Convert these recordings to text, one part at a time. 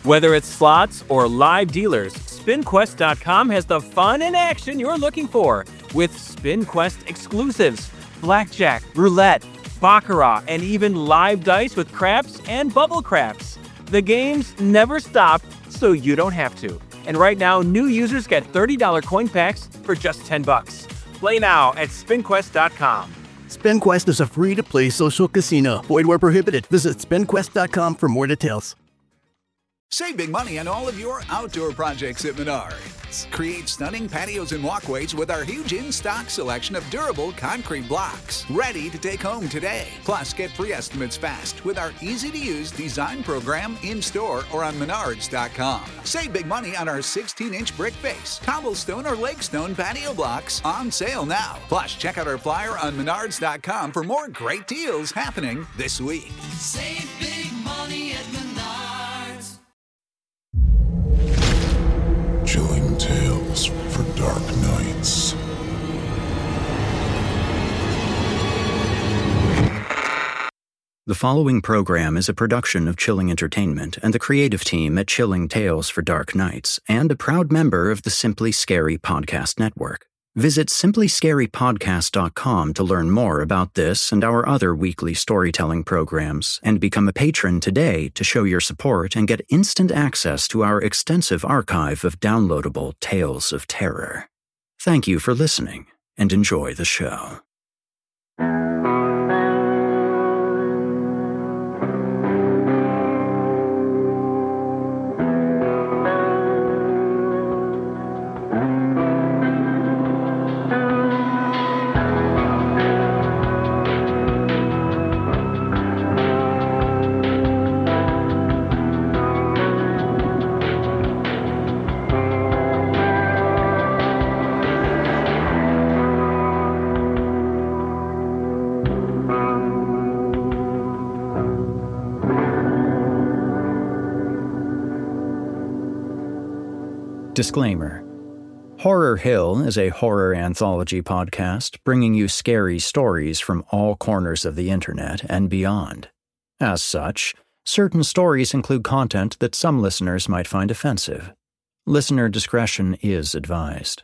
Whether it's slots or live dealers, SpinQuest.com has the fun and action you're looking for with SpinQuest exclusives, blackjack, roulette, baccarat, and even live dice with craps and bubble craps. The games never stop, so you don't have to. And right now, new users get $30 coin packs for just $10. Play now at SpinQuest.com. SpinQuest is a free-to-play social casino. Void where prohibited. Visit SpinQuest.com for more details. Save big money on all of your outdoor projects at Menards. Create stunning patios and walkways with our huge in-stock selection of durable concrete blocks. Ready to take home today. Plus, get free estimates fast with our easy-to-use design program in-store or on Menards.com. Save big money on our 16-inch brick face, cobblestone, or lakestone patio blocks on sale now. Plus, check out our flyer on Menards.com for more great deals happening this week. Save big money at Menards. Chilling tales for dark nights. The following program is a production of Chilling Entertainment and the creative team at Chilling Tales for Dark Nights, and a proud member of the Simply Scary Podcast Network. Visit simplyscarypodcast.com to learn more about this and our other weekly storytelling programs, and become a patron today to show your support and get instant access to our extensive archive of downloadable tales of terror. Thank you for listening, and enjoy the show. Disclaimer. Horror Hill is a horror anthology podcast bringing you scary stories from all corners of the internet and beyond. As such, certain stories include content that some listeners might find offensive. Listener discretion is advised.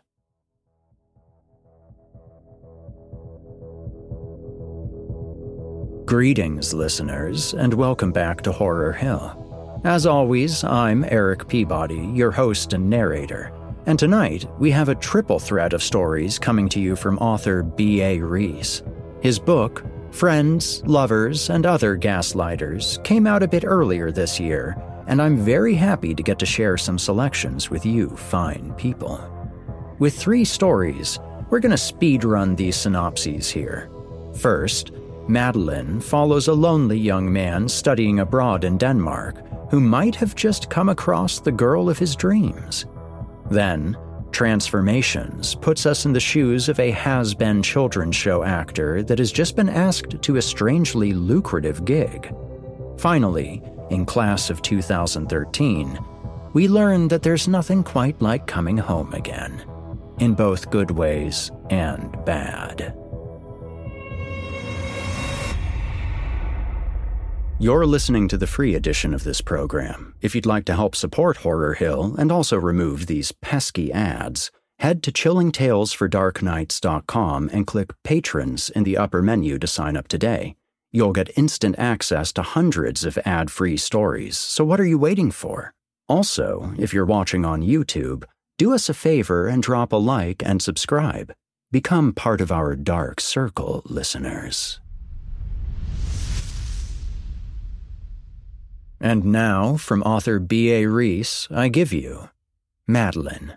Greetings, listeners, and welcome back to Horror Hill. As always, I'm Eric Peabody, your host and narrator, and tonight we have a triple threat of stories coming to you from author B.A. Reese. His book, Friends, Lovers, and Other Gaslighters, came out a bit earlier this year, and I'm very happy to get to share some selections with you fine people. With 3 stories, we're going to speed run these synopses here. First, Madeline follows a lonely young man studying abroad in Denmark who might have just come across the girl of his dreams. Then, Transformations puts us in the shoes of a has-been children's show actor that has just been asked to a strangely lucrative gig. Finally, in Class of 2013, we learn that there's nothing quite like coming home again, in both good ways and bad. You're listening to the free edition of this program. If you'd like to help support Horror Hill and also remove these pesky ads, head to chillingtalesfordarknights.com and click Patrons in the upper menu to sign up today. You'll get instant access to hundreds of ad-free stories, so what are you waiting for? Also, if you're watching on YouTube, do us a favor and drop a like and subscribe. Become part of our Dark Circle, listeners. And now, from author B.A. Reese, I give you Madeline.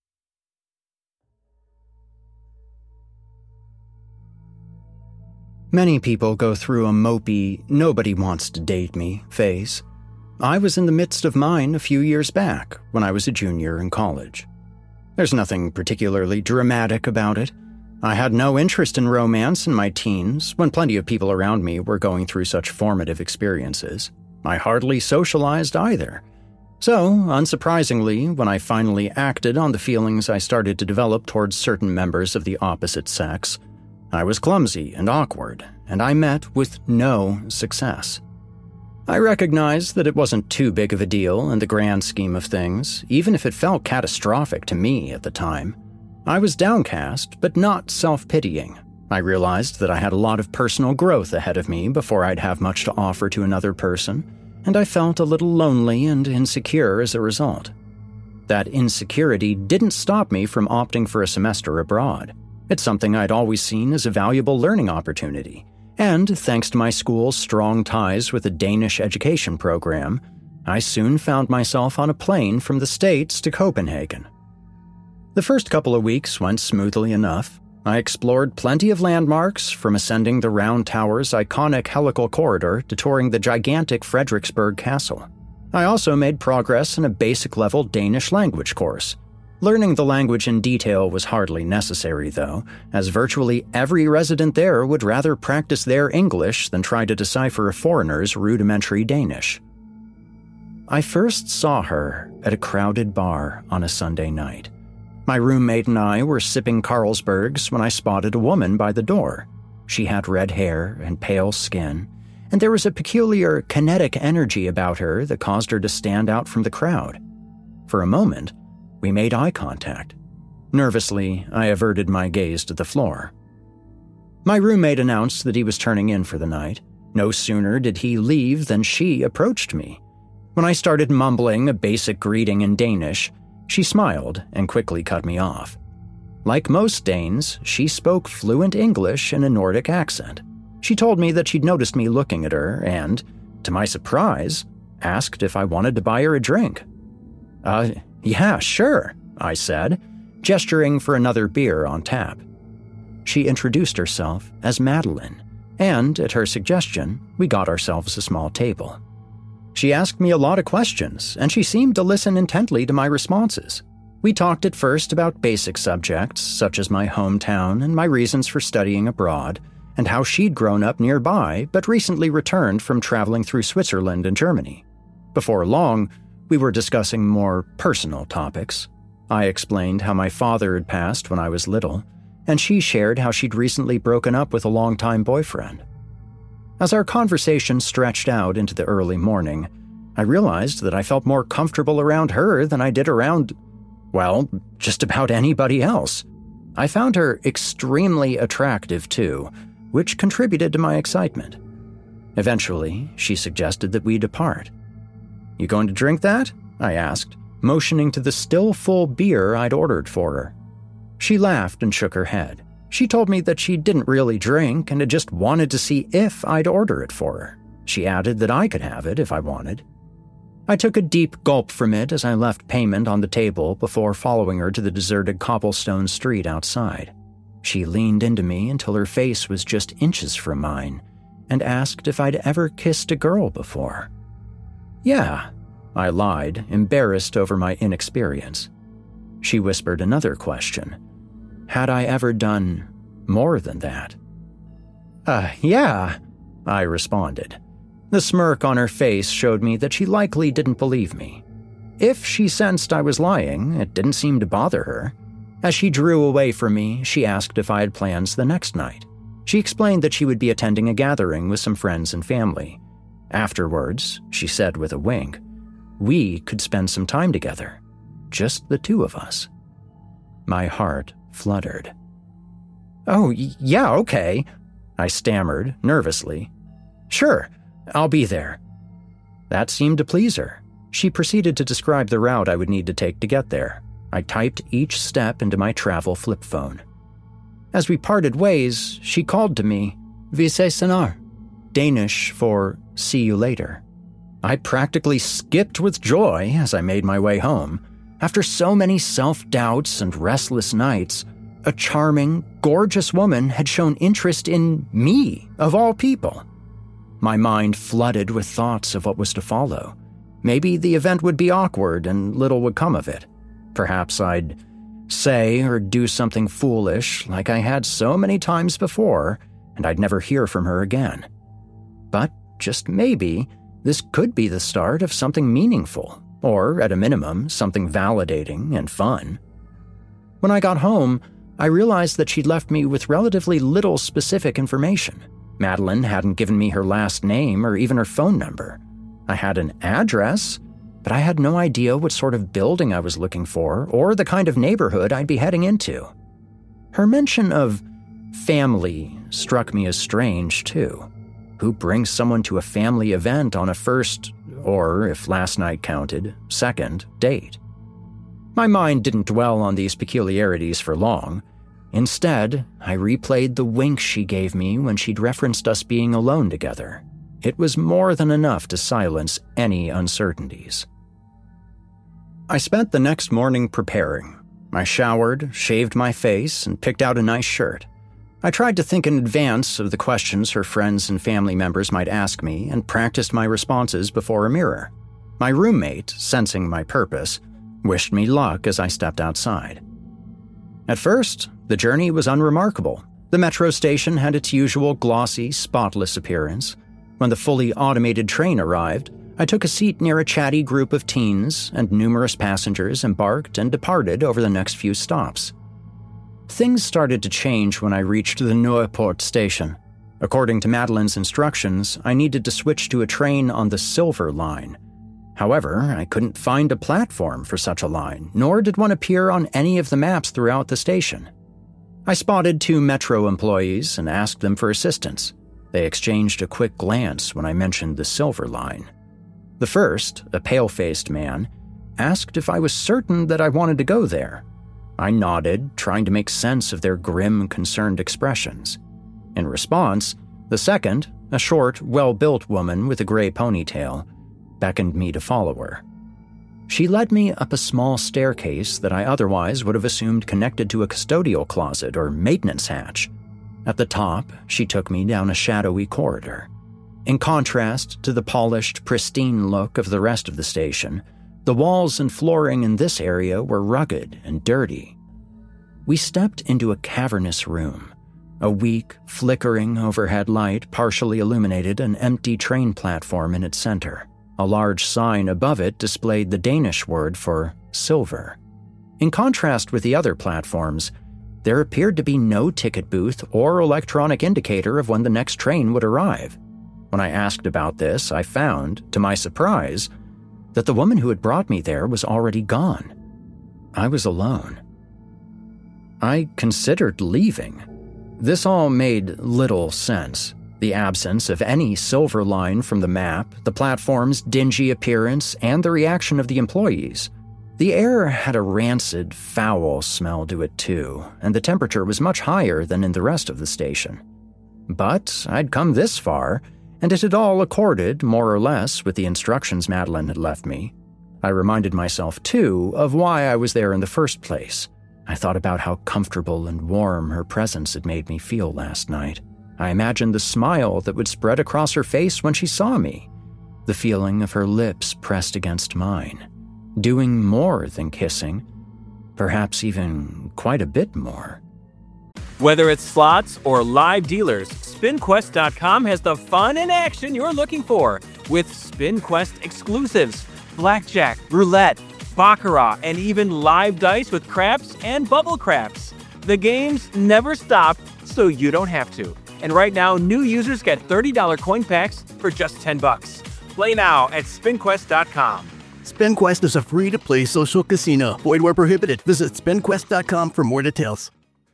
Many people go through a mopey, nobody wants to date me phase. I was in the midst of mine a few years back when I was a junior in college. There's nothing particularly dramatic about it. I had no interest in romance in my teens when plenty of people around me were going through such formative experiences. I hardly socialized either. So, unsurprisingly, when I finally acted on the feelings I started to develop towards certain members of the opposite sex, I was clumsy and awkward, and I met with no success. I recognized that it wasn't too big of a deal in the grand scheme of things, even if it felt catastrophic to me at the time. I was downcast, but not self-pitying. I realized that I had a lot of personal growth ahead of me before I'd have much to offer to another person, and I felt a little lonely and insecure as a result. That insecurity didn't stop me from opting for a semester abroad. It's something I'd always seen as a valuable learning opportunity, and thanks to my school's strong ties with a Danish education program, I soon found myself on a plane from the States to Copenhagen. The first couple of weeks went smoothly enough. I explored plenty of landmarks, from ascending the Round Tower's iconic helical corridor to touring the gigantic Frederiksberg Castle. I also made progress in a basic-level Danish language course. Learning the language in detail was hardly necessary, though, as virtually every resident there would rather practice their English than try to decipher a foreigner's rudimentary Danish. I first saw her at a crowded bar on a Sunday night. My roommate and I were sipping Carlsbergs when I spotted a woman by the door. She had red hair and pale skin, and there was a peculiar kinetic energy about her that caused her to stand out from the crowd. For a moment, we made eye contact. Nervously, I averted my gaze to the floor. My roommate announced that he was turning in for the night. No sooner did he leave than she approached me. When I started mumbling a basic greeting in Danish, she smiled and quickly cut me off. Like most Danes, she spoke fluent English in a Nordic accent. She told me that she'd noticed me looking at her and, to my surprise, asked if I wanted to buy her a drink. Yeah, sure, I said, gesturing for another beer on tap. She introduced herself as Madeline, and, at her suggestion, we got ourselves a small table. She asked me a lot of questions, and she seemed to listen intently to my responses. We talked at first about basic subjects, such as my hometown and my reasons for studying abroad, and how she'd grown up nearby but recently returned from traveling through Switzerland and Germany. Before long, we were discussing more personal topics. I explained how my father had passed when I was little, and she shared how she'd recently broken up with a longtime boyfriend. As our conversation stretched out into the early morning, I realized that I felt more comfortable around her than I did around, well, just about anybody else. I found her extremely attractive, too, which contributed to my excitement. Eventually, she suggested that we depart. "You going to drink that?" I asked, motioning to the still full beer I'd ordered for her. She laughed and shook her head. She told me that she didn't really drink and had just wanted to see if I'd order it for her. She added that I could have it if I wanted. I took a deep gulp from it as I left payment on the table before following her to the deserted cobblestone street outside. She leaned into me until her face was just inches from mine and asked if I'd ever kissed a girl before. "Yeah," I lied, embarrassed over my inexperience. She whispered another question. Had I ever done more than that? Yeah, I responded. The smirk on her face showed me that she likely didn't believe me. If she sensed I was lying, it didn't seem to bother her. As she drew away from me, she asked if I had plans the next night. She explained that she would be attending a gathering with some friends and family. Afterwards, she said with a wink, we could spend some time together. Just the two of us. My heart fluttered. "Oh, yeah, okay," I stammered, nervously. "Sure, I'll be there." That seemed to please her. She proceeded to describe the route I would need to take to get there. I typed each step into my travel flip phone. As we parted ways, she called to me, "Vi ses senere," Danish for "see you later." I practically skipped with joy as I made my way home. After so many self-doubts and restless nights, a charming, gorgeous woman had shown interest in me, of all people. My mind flooded with thoughts of what was to follow. Maybe the event would be awkward and little would come of it. Perhaps I'd say or do something foolish like I had so many times before, and I'd never hear from her again. But just maybe, this could be the start of something meaningful, or at a minimum, something validating and fun. When I got home, I realized that she'd left me with relatively little specific information. Madeline hadn't given me her last name or even her phone number. I had an address, but I had no idea what sort of building I was looking for or the kind of neighborhood I'd be heading into. Her mention of family struck me as strange, too. Who brings someone to a family event on a first, or if last night counted, second date? My mind didn't dwell on these peculiarities for long. Instead, I replayed the wink she gave me when she'd referenced us being alone together. It was more than enough to silence any uncertainties. I spent the next morning preparing. I showered, shaved my face, and picked out a nice shirt. I tried to think in advance of the questions her friends and family members might ask me and practiced my responses before a mirror. My roommate, sensing my purpose, wished me luck as I stepped outside. At first, the journey was unremarkable. The metro station had its usual glossy, spotless appearance. When the fully automated train arrived, I took a seat near a chatty group of teens, and numerous passengers embarked and departed over the next few stops. Things started to change when I reached the Nieuwpoort station. According to Madeline's instructions, I needed to switch to a train on the Silver Line. However, I couldn't find a platform for such a line, nor did one appear on any of the maps throughout the station. I spotted 2 Metro employees and asked them for assistance. They exchanged a quick glance when I mentioned the Silver Line. The first, a pale-faced man, asked if I was certain that I wanted to go there. I nodded, trying to make sense of their grim, concerned expressions. In response, the second, a short, well-built woman with a gray ponytail, beckoned me to follow her. She led me up a small staircase that I otherwise would have assumed connected to a custodial closet or maintenance hatch. At the top, she took me down a shadowy corridor. In contrast to the polished, pristine look of the rest of the station, the walls and flooring in this area were rugged and dirty. We stepped into a cavernous room. A weak, flickering overhead light partially illuminated an empty train platform in its center. A large sign above it displayed the Danish word for silver. In contrast with the other platforms, there appeared to be no ticket booth or electronic indicator of when the next train would arrive. When I asked about this, I found, to my surprise, that the woman who had brought me there was already gone. I was alone. I considered leaving. This all made little sense. The absence of any Silver Line from the map, the platform's dingy appearance, and the reaction of the employees. The air had a rancid, foul smell to it too, and the temperature was much higher than in the rest of the station. But I'd come this far, and it had all accorded, more or less, with the instructions Madeline had left me. I reminded myself, too, of why I was there in the first place. I thought about how comfortable and warm her presence had made me feel last night. I imagined the smile that would spread across her face when she saw me, the feeling of her lips pressed against mine, doing more than kissing, perhaps even quite a bit more. Whether it's slots or live dealers, SpinQuest.com has the fun and action you're looking for with SpinQuest exclusives, blackjack, roulette, baccarat, and even live dice with craps and bubble craps. The games never stop, so you don't have to. And right now, new users get $30 coin packs for just $10. Play now at SpinQuest.com. SpinQuest is a free-to-play social casino. Void where prohibited. Visit SpinQuest.com for more details.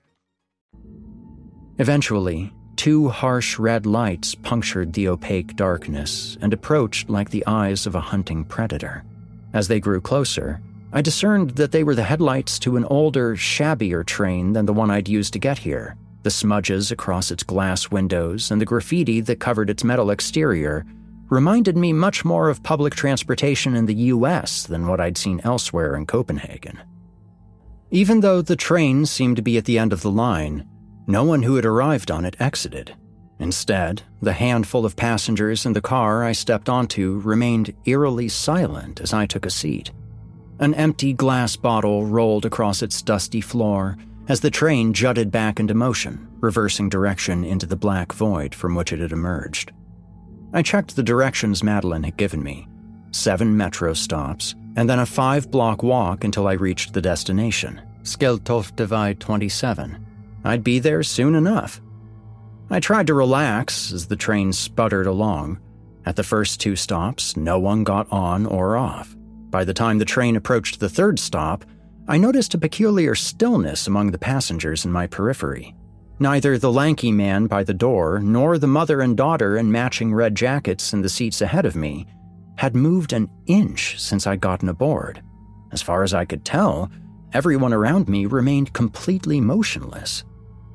Eventually, 2 harsh red lights punctured the opaque darkness and approached like the eyes of a hunting predator. As they grew closer, I discerned that they were the headlights to an older, shabbier train than the one I'd used to get here. The smudges across its glass windows and the graffiti that covered its metal exterior reminded me much more of public transportation in the US than what I'd seen elsewhere in Copenhagen. Even though the train seemed to be at the end of the line, no one who had arrived on it exited. Instead, the handful of passengers in the car I stepped onto remained eerily silent as I took a seat. An empty glass bottle rolled across its dusty floor as the train jutted back into motion, reversing direction into the black void from which it had emerged. I checked the directions Madeline had given me, 7 metro stops, and then a 5-block walk until I reached the destination, Skeltofte 27. I'd be there soon enough. I tried to relax as the train sputtered along. At the first 2 stops, no one got on or off. By the time the train approached the 3rd stop, I noticed a peculiar stillness among the passengers in my periphery. Neither the lanky man by the door nor the mother and daughter in matching red jackets in the seats ahead of me had moved an inch since I'd gotten aboard. As far as I could tell, everyone around me remained completely motionless.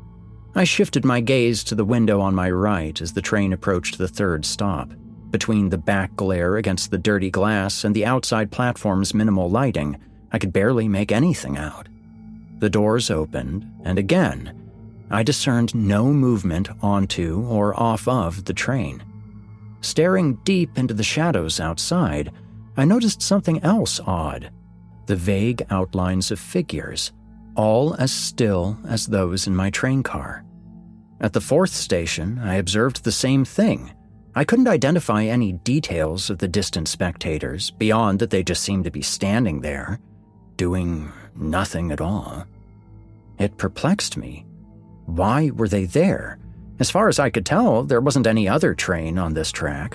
I shifted my gaze to the window on my right as the train approached the 3rd stop. Between the back glare against the dirty glass and the outside platform's minimal lighting, I could barely make anything out. The doors opened, and again, I discerned no movement onto or off of the train. Staring deep into the shadows outside, I noticed something else odd. The vague outlines of figures, all as still as those in my train car. At the 4th station, I observed the same thing. I couldn't identify any details of the distant spectators beyond that they just seemed to be standing there, doing nothing at all. It perplexed me. Why were they there? As far as I could tell, there wasn't any other train on this track.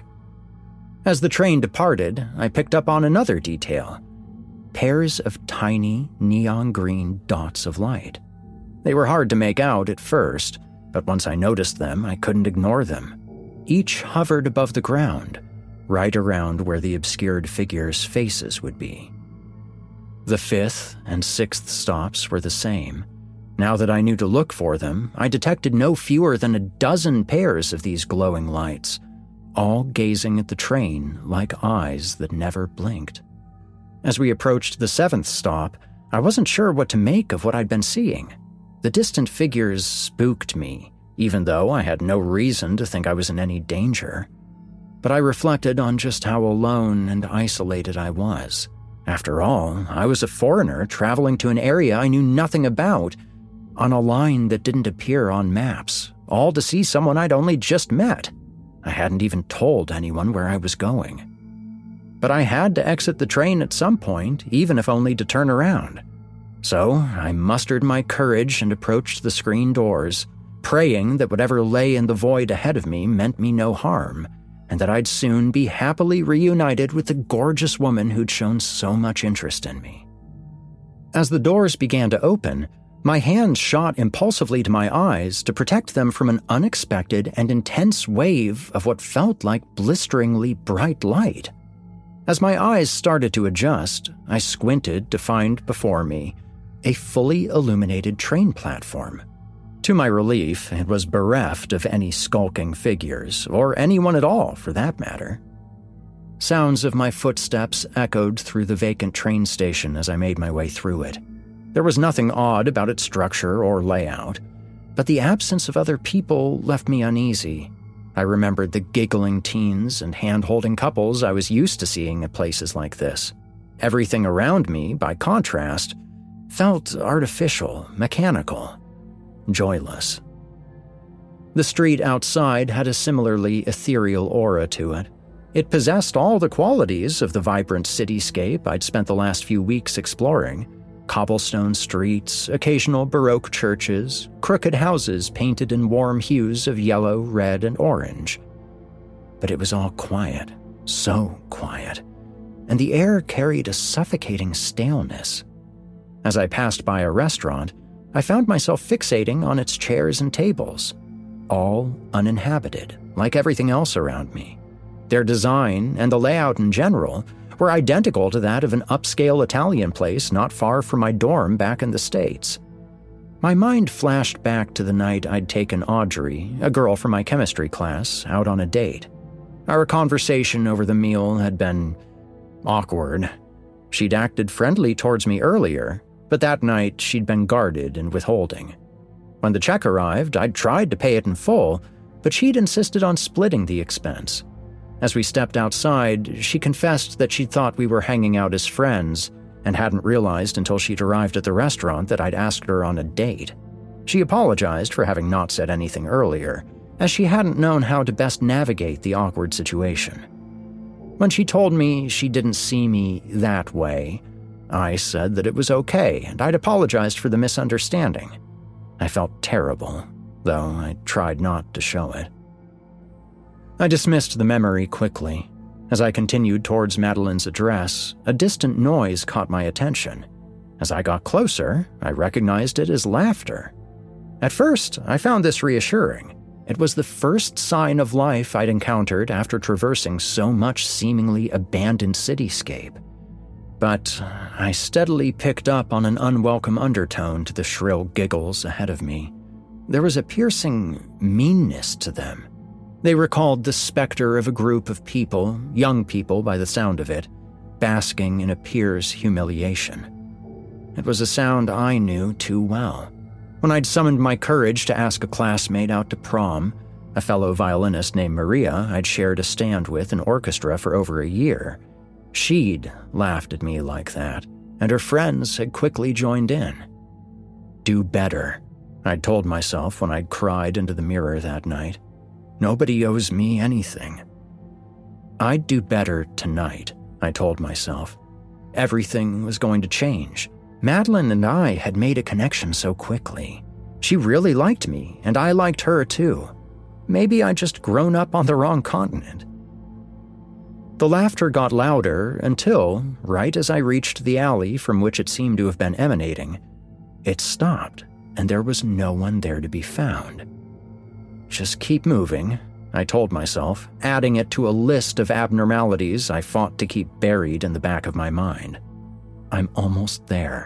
As the train departed, I picked up on another detail. Pairs of tiny neon green dots of light. They were hard to make out at first, but once I noticed them, I couldn't ignore them. Each hovered above the ground, right around where the obscured figures' faces would be. The 5th and 6th stops were the same. Now that I knew to look for them, I detected no fewer than a dozen pairs of these glowing lights, all gazing at the train like eyes that never blinked. As we approached the 7th stop, I wasn't sure what to make of what I'd been seeing. The distant figures spooked me, even though I had no reason to think I was in any danger. But I reflected on just how alone and isolated I was. After all, I was a foreigner traveling to an area I knew nothing about, on a line that didn't appear on maps, all to see someone I'd only just met. I hadn't even told anyone where I was going. But I had to exit the train at some point, even if only to turn around. So I mustered my courage and approached the screen doors, praying that whatever lay in the void ahead of me meant me no harm, and that I'd soon be happily reunited with the gorgeous woman who'd shown so much interest in me. As the doors began to open, my hands shot impulsively to my eyes to protect them from an unexpected and intense wave of what felt like blisteringly bright light. As my eyes started to adjust, I squinted to find before me a fully illuminated train platform. To my relief, it was bereft of any skulking figures, or anyone at all for that matter. Sounds of my footsteps echoed through the vacant train station as I made my way through it. There was nothing odd about its structure or layout, but the absence of other people left me uneasy. I remembered the giggling teens and hand-holding couples I was used to seeing at places like this. Everything around me, by contrast, felt artificial, mechanical, joyless. The street outside had a similarly ethereal aura to it. It possessed all the qualities of the vibrant cityscape I'd spent the last few weeks exploring. Cobblestone streets, occasional Baroque churches, crooked houses painted in warm hues of yellow, red, and orange. But it was all quiet, so quiet, and the air carried a suffocating staleness. As I passed by a restaurant, I found myself fixating on its chairs and tables, all uninhabited, like everything else around me. Their design, and the layout in general, were identical to that of an upscale Italian place not far from my dorm back in the States. My mind flashed back to the night I'd taken Audrey, a girl from my chemistry class, out on a date. Our conversation over the meal had been awkward. She'd acted friendly towards me earlier, but that night she'd been guarded and withholding. When the check arrived, I'd tried to pay it in full, but she'd insisted on splitting the expense. As we stepped outside, she confessed that she'd thought we were hanging out as friends and hadn't realized until she'd arrived at the restaurant that I'd asked her on a date. She apologized for having not said anything earlier, as she hadn't known how to best navigate the awkward situation. When she told me she didn't see me that way, I said that it was okay and I'd apologized for the misunderstanding. I felt terrible, though I tried not to show it. I dismissed the memory quickly. As I continued towards Madeline's address, a distant noise caught my attention. As I got closer, I recognized it as laughter. At first, I found this reassuring. It was the first sign of life I'd encountered after traversing so much seemingly abandoned cityscape. But I steadily picked up on an unwelcome undertone to the shrill giggles ahead of me. There was a piercing meanness to them. They recalled the specter of a group of people, young people by the sound of it, basking in a peer's humiliation. It was a sound I knew too well. When I'd summoned my courage to ask a classmate out to prom, a fellow violinist named Maria I'd shared a stand with in orchestra for over a year, she'd laughed at me like that, and her friends had quickly joined in. Do better, I'd told myself when I'd cried into the mirror that night. Nobody owes me anything. I'd do better tonight, I told myself. Everything was going to change. Madeline and I had made a connection so quickly. She really liked me, and I liked her too. Maybe I'd just grown up on the wrong continent. The laughter got louder until, right as I reached the alley from which it seemed to have been emanating, it stopped, and there was no one there to be found. Just keep moving, I told myself, adding it to a list of abnormalities I fought to keep buried in the back of my mind. I'm almost there.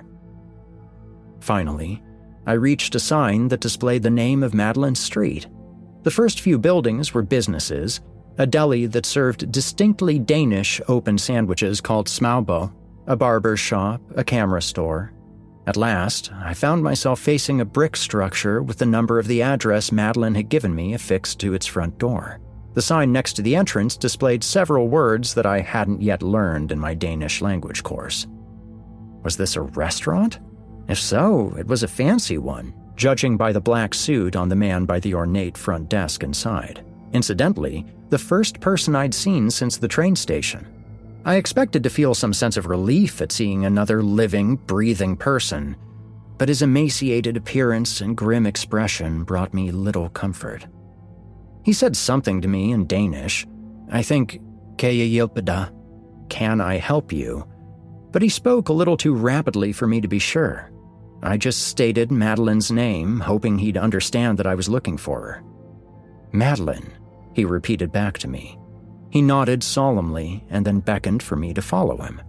Finally, I reached a sign that displayed the name of Madeline Street. The first few buildings were businesses, a deli that served distinctly Danish open sandwiches called Smaubo, a barber's shop, a camera store. At last, I found myself facing a brick structure with the number of the address Madeline had given me affixed to its front door. The sign next to the entrance displayed several words that I hadn't yet learned in my Danish language course. Was this a restaurant? If so, it was a fancy one, judging by the black suit on the man by the ornate front desk inside. Incidentally, the first person I'd seen since the train station. I expected to feel some sense of relief at seeing another living, breathing person, but his emaciated appearance and grim expression brought me little comfort. He said something to me in Danish. I think, "Kan jeg hjælpe dig?" Can I help you? But he spoke a little too rapidly for me to be sure. I just stated Madeline's name, hoping he'd understand that I was looking for her. Madeline, he repeated back to me. He nodded solemnly and then beckoned for me to follow him.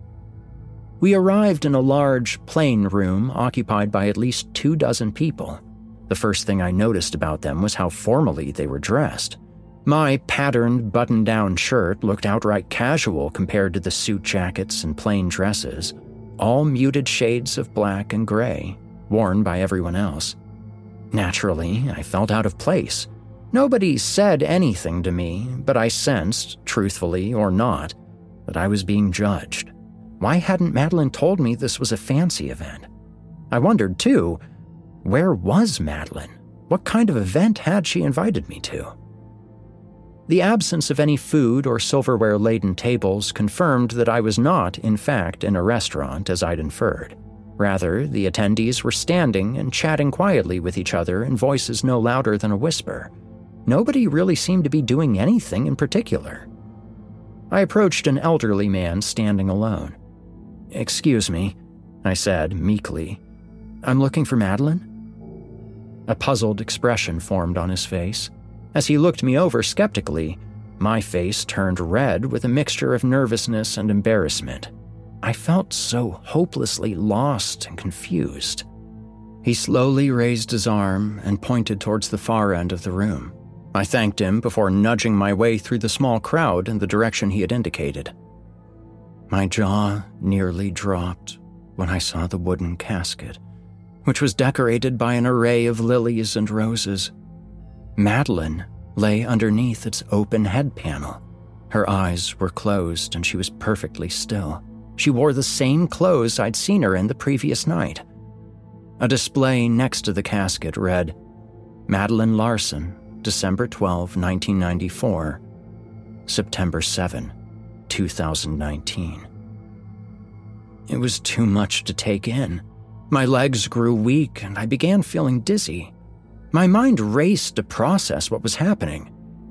We arrived in a large, plain room occupied by at least 24 people. The first thing I noticed about them was how formally they were dressed. My patterned button-down shirt looked outright casual compared to the suit jackets and plain dresses, all muted shades of black and gray, worn by everyone else. Naturally, I felt out of place. Nobody said anything to me, but I sensed, truthfully or not, that I was being judged. Why hadn't Madeline told me this was a fancy event? I wondered, too, where was Madeline? What kind of event had she invited me to? The absence of any food or silverware-laden tables confirmed that I was not, in fact, in a restaurant, as I'd inferred. Rather, the attendees were standing and chatting quietly with each other in voices no louder than a whisper. Nobody really seemed to be doing anything in particular. I approached an elderly man standing alone. "Excuse me," I said meekly. "I'm looking for Madeline?" A puzzled expression formed on his face. As he looked me over skeptically, my face turned red with a mixture of nervousness and embarrassment. I felt so hopelessly lost and confused. He slowly raised his arm and pointed towards the far end of the room. I thanked him before nudging my way through the small crowd in the direction he had indicated. My jaw nearly dropped when I saw the wooden casket, which was decorated by an array of lilies and roses. Madeline lay underneath its open head panel. Her eyes were closed and she was perfectly still. She wore the same clothes I'd seen her in the previous night. A display next to the casket read, "Madeline Larson, December 12, 1994, September 7, 2019. It was too much to take in. My legs grew weak and I began feeling dizzy. My mind raced to process what was happening.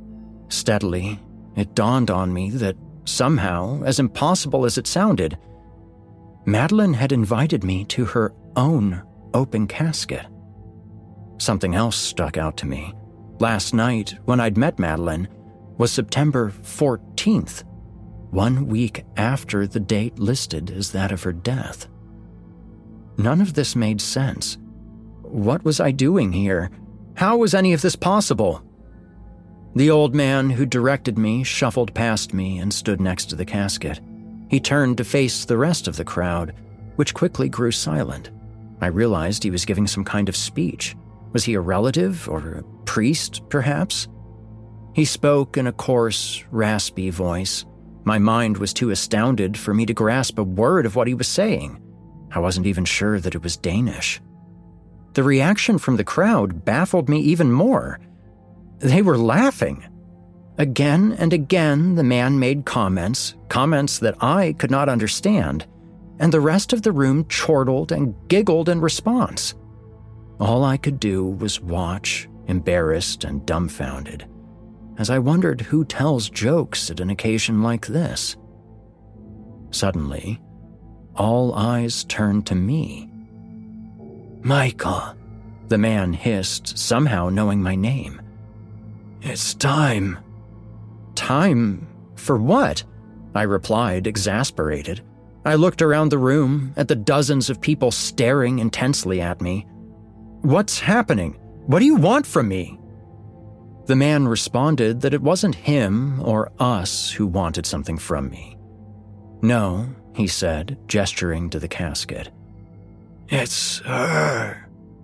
Steadily, it dawned on me that somehow, as impossible as it sounded, Madeline had invited me to her own open casket. Something else stuck out to me. Last night, when I'd met Madeline, was September 14th, 1 week after the date listed as that of her death. None of this made sense. What was I doing here? How was any of this possible? The old man who directed me shuffled past me and stood next to the casket. He turned to face the rest of the crowd, which quickly grew silent. I realized he was giving some kind of speech. Was he a relative or a priest, perhaps? He spoke in a coarse, raspy voice. My mind was too astounded for me to grasp a word of what he was saying. I wasn't even sure that it was Danish. The reaction from the crowd baffled me even more. They were laughing. Again and again, the man made comments that I could not understand, and the rest of the room chortled and giggled in response. All I could do was watch, embarrassed and dumbfounded, as I wondered who tells jokes at an occasion like this. Suddenly, all eyes turned to me. "Michael," the man hissed, somehow knowing my name. "It's time." "Time? For what?" I replied, exasperated. I looked around the room at the dozens of people staring intensely at me. "What's happening? What do you want from me?" The man responded that it wasn't him or us who wanted something from me. "No," he said, gesturing to the casket. "It's her."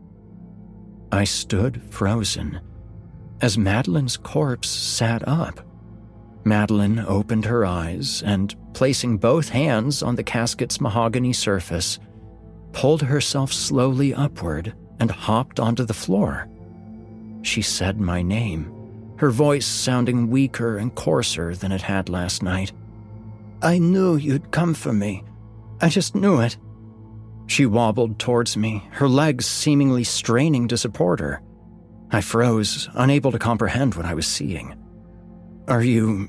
I stood frozen as Madeline's corpse sat up. Madeline opened her eyes and, placing both hands on the casket's mahogany surface, pulled herself slowly upward and hopped onto the floor. She said my name, her voice sounding weaker and coarser than it had last night. "I knew you'd come for me. I just knew it." She wobbled towards me, her legs seemingly straining to support her. I froze, unable to comprehend what I was seeing. Are you...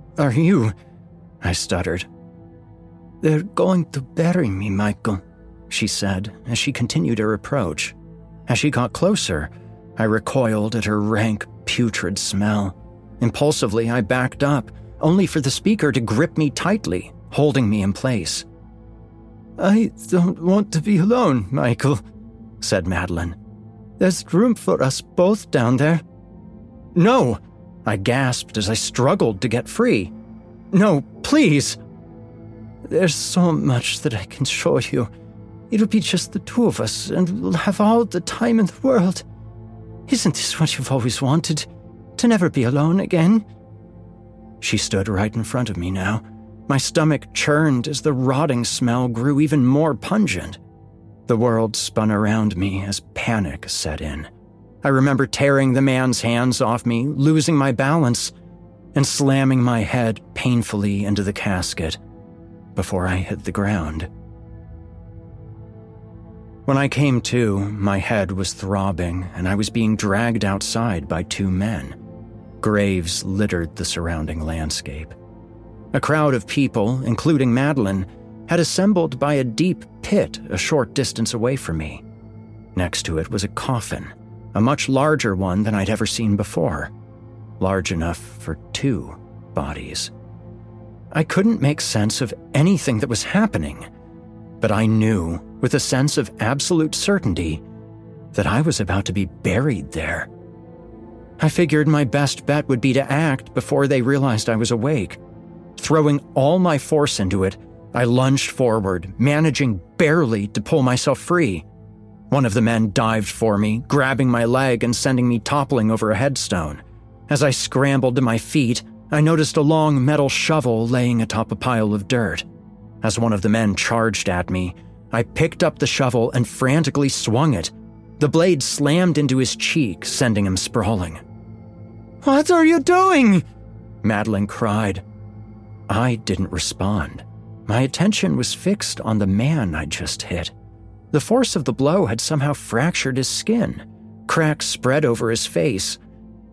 I stuttered. "They're going to bury me, Michael," she said as she continued her approach. As she got closer, I recoiled at her rank, putrid smell. Impulsively, I backed up, only for the speaker to grip me tightly, holding me in place. "I don't want to be alone, Michael," said Madeline. "There's room for us both down there." "No!" I gasped as I struggled to get free. "No, please!" "There's so much that I can show you. It'll be just the two of us, and we'll have all the time in the world. Isn't this what you've always wanted? To never be alone again?" She stood right in front of me now. My stomach churned as the rotting smell grew even more pungent. The world spun around me as panic set in. I remember tearing the man's hands off me, losing my balance, and slamming my head painfully into the casket before I hit the ground. When I came to, my head was throbbing and I was being dragged outside by two men. Graves littered the surrounding landscape. A crowd of people, including Madeline, had assembled by a deep pit a short distance away from me. Next to it was a coffin, a much larger one than I'd ever seen before, large enough for two bodies. I couldn't make sense of anything that was happening, but I knew, with a sense of absolute certainty, that I was about to be buried there. I figured my best bet would be to act before they realized I was awake. Throwing all my force into it, I lunged forward, managing barely to pull myself free. One of the men dived for me, grabbing my leg and sending me toppling over a headstone. As I scrambled to my feet, I noticed a long metal shovel laying atop a pile of dirt. As one of the men charged at me, I picked up the shovel and frantically swung it. The blade slammed into his cheek, sending him sprawling. "What are you doing?" Madeline cried. I didn't respond. My attention was fixed on the man I'd just hit. The force of the blow had somehow fractured his skin. Cracks spread over his face.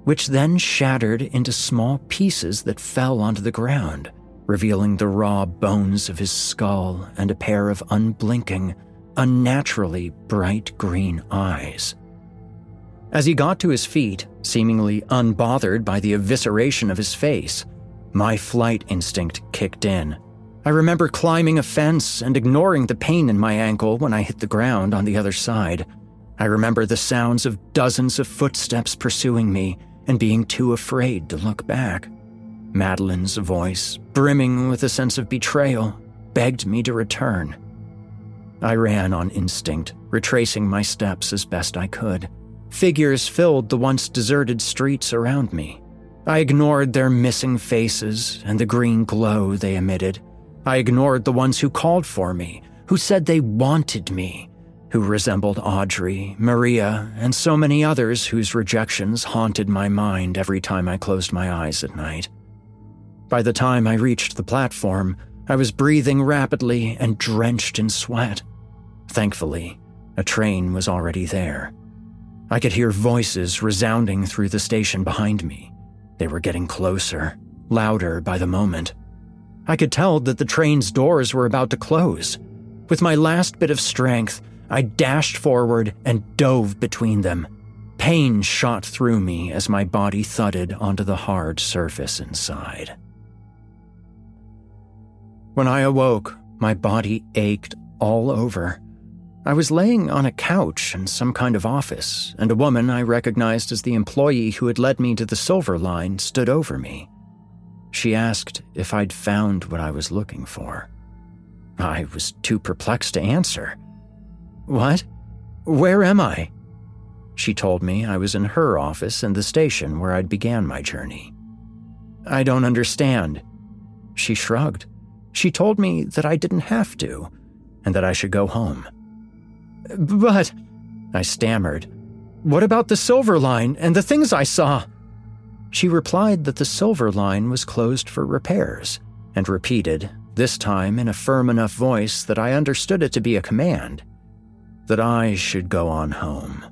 which then shattered into small pieces that fell onto the ground, revealing the raw bones of his skull and a pair of unblinking, unnaturally bright green eyes. As he got to his feet, seemingly unbothered by the evisceration of his face, my flight instinct kicked in. I remember climbing a fence and ignoring the pain in my ankle when I hit the ground on the other side. I remember the sounds of dozens of footsteps pursuing me and being too afraid to look back. Madeline's voice, brimming with a sense of betrayal, begged me to return. I ran on instinct, retracing my steps as best I could. Figures filled the once deserted streets around me. I ignored their missing faces and the green glow they emitted. I ignored the ones who called for me, who said they wanted me, who resembled Audrey, Maria, and so many others whose rejections haunted my mind every time I closed my eyes at night. By the time I reached the platform, I was breathing rapidly and drenched in sweat. Thankfully, a train was already there. I could hear voices resounding through the station behind me. They were getting closer, louder by the moment. I could tell that the train's doors were about to close. With my last bit of strength, I dashed forward and dove between them. Pain shot through me as my body thudded onto the hard surface inside. When I awoke, my body ached all over. I was laying on a couch in some kind of office, and a woman I recognized as the employee who had led me to the Silver Line stood over me. She asked if I'd found what I was looking for. I was too perplexed to answer. "What? Where am I?" She told me I was in her office in the station where I'd began my journey. "I don't understand." She shrugged. She told me that I didn't have to, and that I should go home. "But," I stammered, "what about the Silver Line and the things I saw?" She replied that the Silver Line was closed for repairs, and repeated, this time in a firm enough voice that I understood it to be a command, that I should go on home.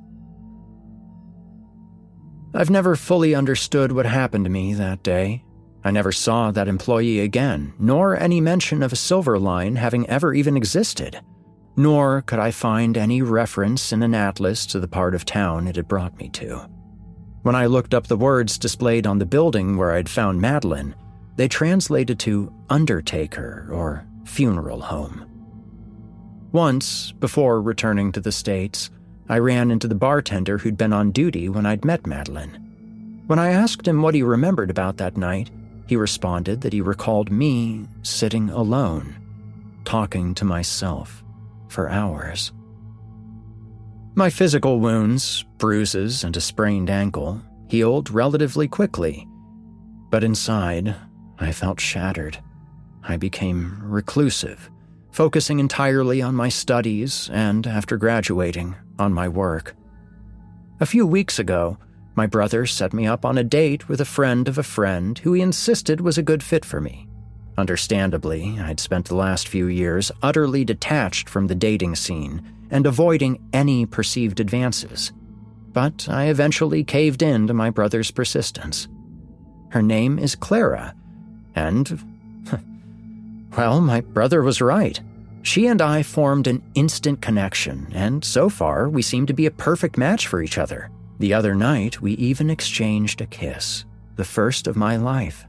I've never fully understood what happened to me that day. I never saw that employee again, nor any mention of a Silver Line having ever even existed. Nor could I find any reference in an atlas to the part of town it had brought me to. When I looked up the words displayed on the building where I'd found Madeline, they translated to undertaker or funeral home. Once, before returning to the States, I ran into the bartender who'd been on duty when I'd met Madeline. When I asked him what he remembered about that night, he responded that he recalled me sitting alone, talking to myself for hours. My physical wounds, bruises, and a sprained ankle healed relatively quickly, but inside, I felt shattered. I became reclusive, focusing entirely on my studies and, after graduating, on my work. A few weeks ago, my brother set me up on a date with a friend of a friend who he insisted was a good fit for me. Understandably, I'd spent the last few years utterly detached from the dating scene and avoiding any perceived advances. But I eventually caved in to my brother's persistence. Her name is Clara, and, well, my brother was right. She and I formed an instant connection, and so far we seem to be a perfect match for each other. The other night, we even exchanged a kiss, the first of my life.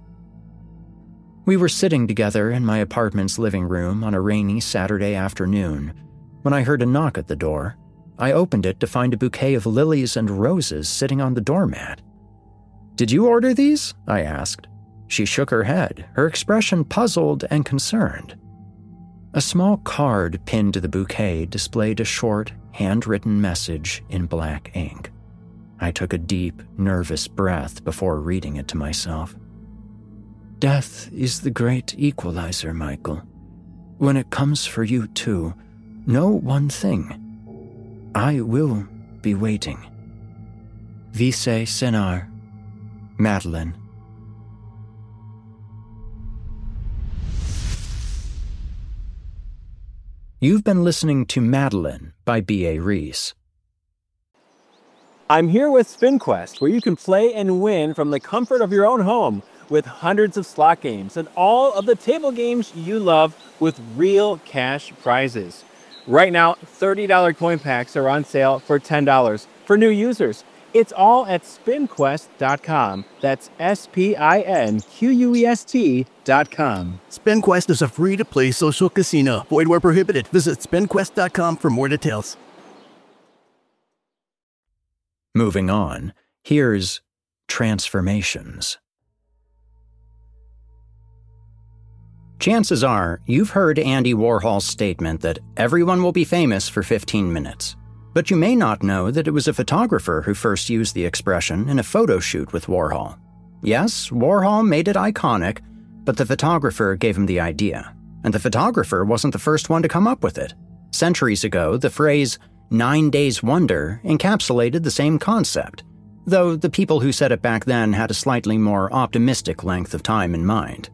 We were sitting together in my apartment's living room on a rainy Saturday afternoon when I heard a knock at the door. I opened it to find a bouquet of lilies and roses sitting on the doormat. "Did you order these?" I asked. She shook her head, her expression puzzled and concerned. A small card pinned to the bouquet displayed a short, handwritten message in black ink. I took a deep, nervous breath before reading it to myself. "Death is the great equalizer, Michael. When it comes for you too, know one thing. I will be waiting. Vice Senar, Madeline." You've been listening to Madeline by B.A. Reese. I'm here with SpinQuest, where you can play and win from the comfort of your own home with hundreds of slot games and all of the table games you love with real cash prizes. Right now, $30 coin packs are on sale for $10 for new users. It's all at SpinQuest.com. That's SpinQuest.com. SpinQuest is a free-to-play social casino. Void where prohibited. Visit SpinQuest.com for more details. Moving on, here's Transformations. Chances are you've heard Andy Warhol's statement that everyone will be famous for 15 minutes. But you may not know that it was a photographer who first used the expression in a photo shoot with Warhol. Yes, Warhol made it iconic, but the photographer gave him the idea. And the photographer wasn't the first one to come up with it. Centuries ago, the phrase 9 days wonder encapsulated the same concept, though the people who said it back then had a slightly more optimistic length of time in mind.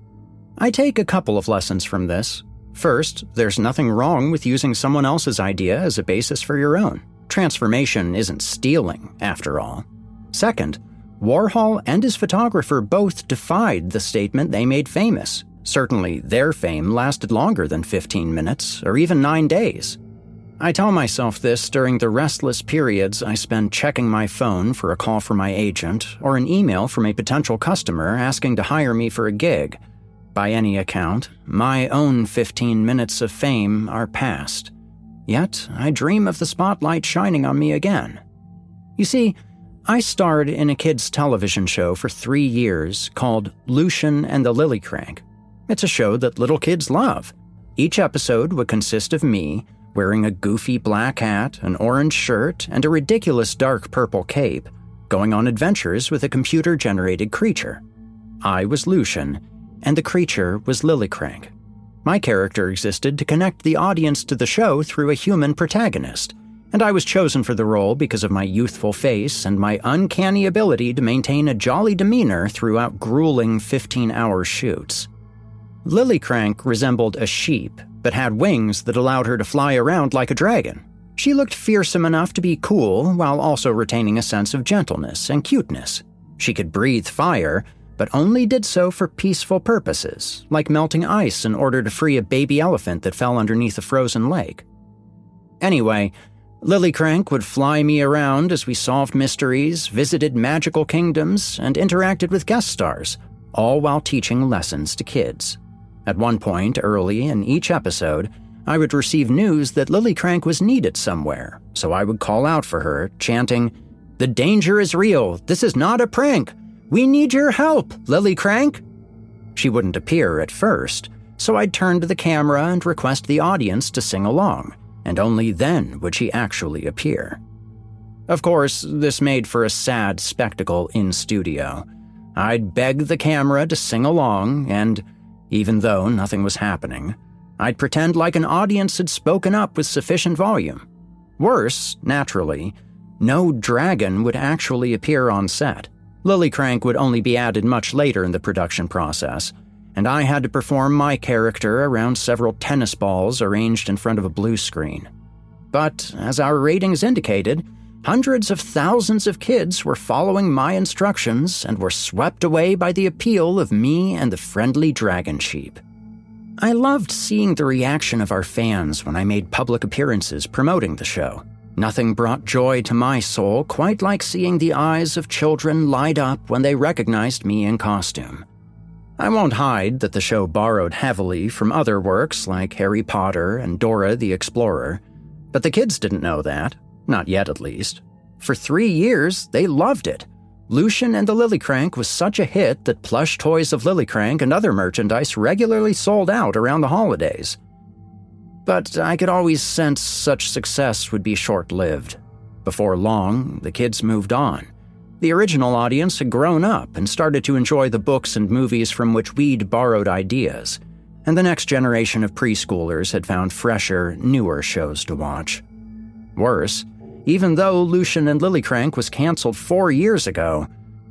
I take a couple of lessons from this. First, there's nothing wrong with using someone else's idea as a basis for your own. Transformation isn't stealing, after all. Second, Warhol and his photographer both defied the statement they made famous. Certainly, their fame lasted longer than 15 minutes, or even 9 days. I tell myself this during the restless periods I spend checking my phone for a call from my agent or an email from a potential customer asking to hire me for a gig. By any account, my own 15 minutes of fame are past. Yet, I dream of the spotlight shining on me again. You see, I starred in a kids' television show for 3 years called Lucian and the Lily Crank. It's a show that little kids love. Each episode would consist of me, wearing a goofy black hat, an orange shirt, and a ridiculous dark purple cape, going on adventures with a computer-generated creature. I was Lucian, and the creature was Lilycrank. My character existed to connect the audience to the show through a human protagonist, and I was chosen for the role because of my youthful face and my uncanny ability to maintain a jolly demeanor throughout grueling 15-hour shoots. Lilycrank resembled a sheep, but had wings that allowed her to fly around like a dragon. She looked fearsome enough to be cool while also retaining a sense of gentleness and cuteness. She could breathe fire, but only did so for peaceful purposes, like melting ice in order to free a baby elephant that fell underneath a frozen lake. Anyway, Lilycrank would fly me around as we solved mysteries, visited magical kingdoms, and interacted with guest stars, all while teaching lessons to kids. At one point early in each episode, I would receive news that Lilycrank was needed somewhere, so I would call out for her, chanting, "The danger is real. This is not a prank. We need your help, Lilycrank." She wouldn't appear at first, so I'd turn to the camera and request the audience to sing along, and only then would she actually appear. Of course, this made for a sad spectacle in studio. I'd beg the camera to sing along, and, even though nothing was happening, I'd pretend like an audience had spoken up with sufficient volume. Worse, naturally, no dragon would actually appear on set. Lilycrank would only be added much later in the production process, and I had to perform my character around several tennis balls arranged in front of a blue screen. But, as our ratings indicated, hundreds of thousands of kids were following my instructions and were swept away by the appeal of me and the friendly dragon sheep. I loved seeing the reaction of our fans when I made public appearances promoting the show. Nothing brought joy to my soul quite like seeing the eyes of children light up when they recognized me in costume. I won't hide that the show borrowed heavily from other works like Harry Potter and Dora the Explorer, but the kids didn't know that, not yet at least. For 3 years, they loved it. Lucian and the Lilycrank was such a hit that plush toys of Lilycrank and other merchandise regularly sold out around the holidays. But I could always sense such success would be short-lived. Before long, the kids moved on. The original audience had grown up and started to enjoy the books and movies from which we'd borrowed ideas, and the next generation of preschoolers had found fresher, newer shows to watch. Worse, even though Lucian and Lilycrank was canceled 4 years ago,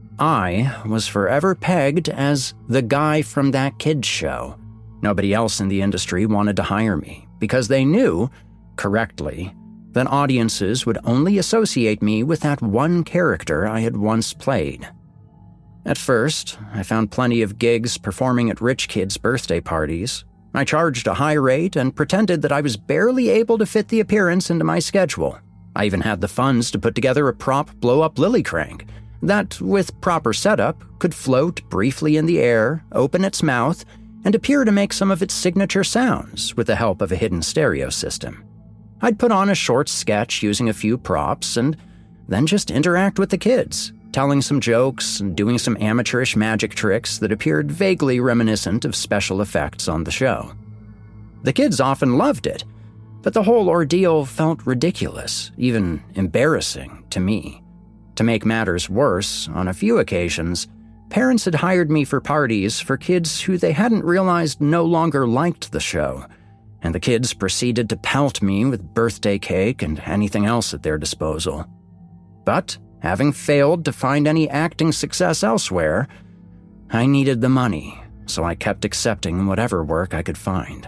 I was forever pegged as the guy from that kids' show. Nobody else in the industry wanted to hire me, because they knew, correctly, that audiences would only associate me with that one character I had once played. At first, I found plenty of gigs performing at rich kids' birthday parties. I charged a high rate and pretended that I was barely able to fit the appearance into my schedule. I even had the funds to put together a prop blow-up lily crank that, with proper setup, could float briefly in the air, open its mouth, and appear to make some of its signature sounds with the help of a hidden stereo system. I'd put on a short sketch using a few props and then just interact with the kids, telling some jokes and doing some amateurish magic tricks that appeared vaguely reminiscent of special effects on the show. The kids often loved it, but the whole ordeal felt ridiculous, even embarrassing to me. To make matters worse, on a few occasions, parents had hired me for parties for kids who they hadn't realized no longer liked the show, and the kids proceeded to pelt me with birthday cake and anything else at their disposal. But, having failed to find any acting success elsewhere, I needed the money, so I kept accepting whatever work I could find.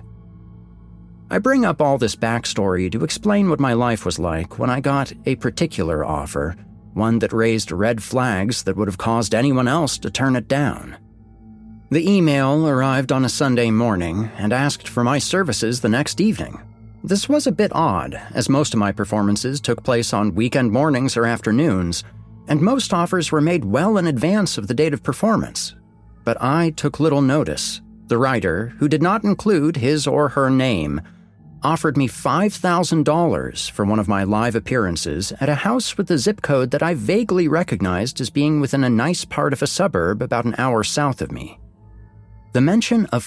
I bring up all this backstory to explain what my life was like when I got a particular offer, one that raised red flags that would have caused anyone else to turn it down. The email arrived on a Sunday morning and asked for my services the next evening. This was a bit odd, as most of my performances took place on weekend mornings or afternoons, and most offers were made well in advance of the date of performance. But I took little notice. The writer, who did not include his or her name, offered me $5,000 for one of my live appearances at a house with a zip code that I vaguely recognized as being within a nice part of a suburb about an hour south of me. The mention of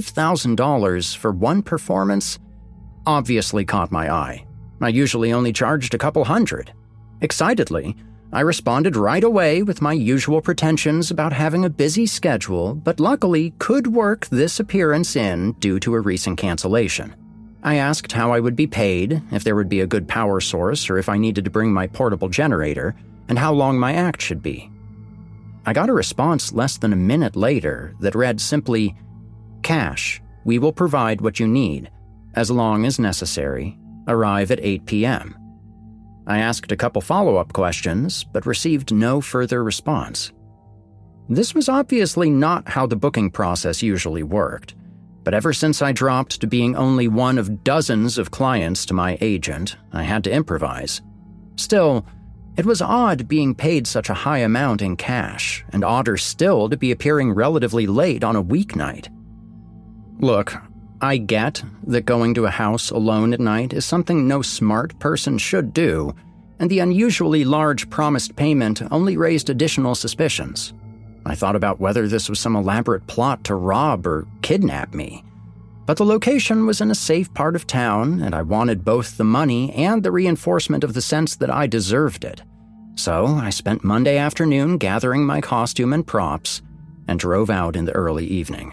$5,000 for one performance obviously caught my eye. I usually only charged a couple hundred. Excitedly, I responded right away with my usual pretensions about having a busy schedule, but luckily could work this appearance in due to a recent cancellation. I asked how I would be paid, if there would be a good power source, or if I needed to bring my portable generator, and how long my act should be. I got a response less than a minute later that read simply, "Cash. We will provide what you need, as long as necessary. Arrive at 8 p.m. I asked a couple follow-up questions, but received no further response. This was obviously not how the booking process usually worked, but ever since I dropped to being only one of dozens of clients to my agent, I had to improvise. Still, it was odd being paid such a high amount in cash, and odder still to be appearing relatively late on a weeknight. Look, I get that going to a house alone at night is something no smart person should do, and the unusually large promised payment only raised additional suspicions. I thought about whether this was some elaborate plot to rob or kidnap me. But the location was in a safe part of town, and I wanted both the money and the reinforcement of the sense that I deserved it. So I spent Monday afternoon gathering my costume and props, and drove out in the early evening.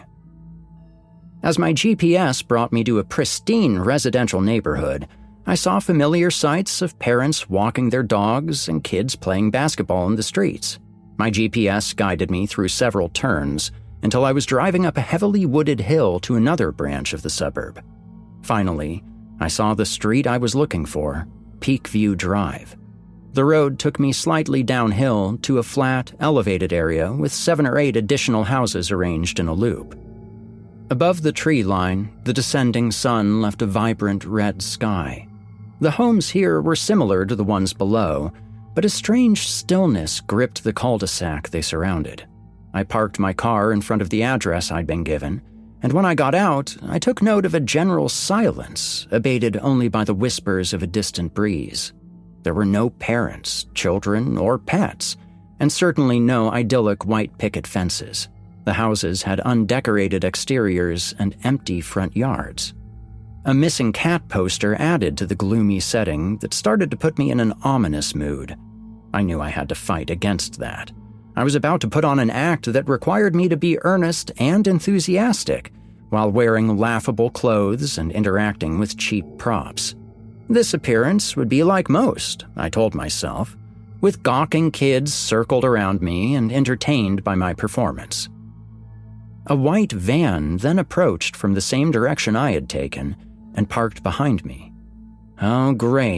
As my GPS brought me to a pristine residential neighborhood, I saw familiar sights of parents walking their dogs and kids playing basketball in the streets. My GPS guided me through several turns until I was driving up a heavily wooded hill to another branch of the suburb. Finally, I saw the street I was looking for, Peakview Drive. The road took me slightly downhill to a flat, elevated area with 7 or 8 additional houses arranged in a loop. Above the tree line, the descending sun left a vibrant red sky. The homes here were similar to the ones below, but a strange stillness gripped the cul-de-sac they surrounded. I parked my car in front of the address I'd been given, and when I got out, I took note of a general silence, abated only by the whispers of a distant breeze. There were no parents, children, or pets, and certainly no idyllic white picket fences. The houses had undecorated exteriors and empty front yards. A missing cat poster added to the gloomy setting that started to put me in an ominous mood. I knew I had to fight against that. I was about to put on an act that required me to be earnest and enthusiastic, while wearing laughable clothes and interacting with cheap props. This appearance would be like most, I told myself, with gawking kids circled around me and entertained by my performance. A white van then approached from the same direction I had taken and parked behind me. Oh, great,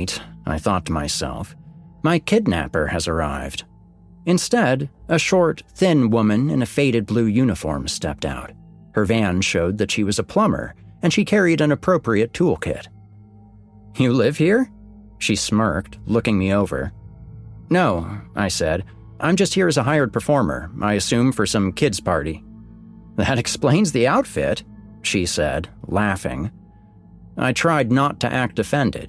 I thought to myself. My kidnapper has arrived. Instead, a short, thin woman in a faded blue uniform stepped out. Her van showed that she was a plumber, and she carried an appropriate toolkit. "You live here?" She smirked, looking me over. "No," I said. "I'm just here as a hired performer, I assume for some kids' party." "That explains the outfit," she said, laughing. I tried not to act offended.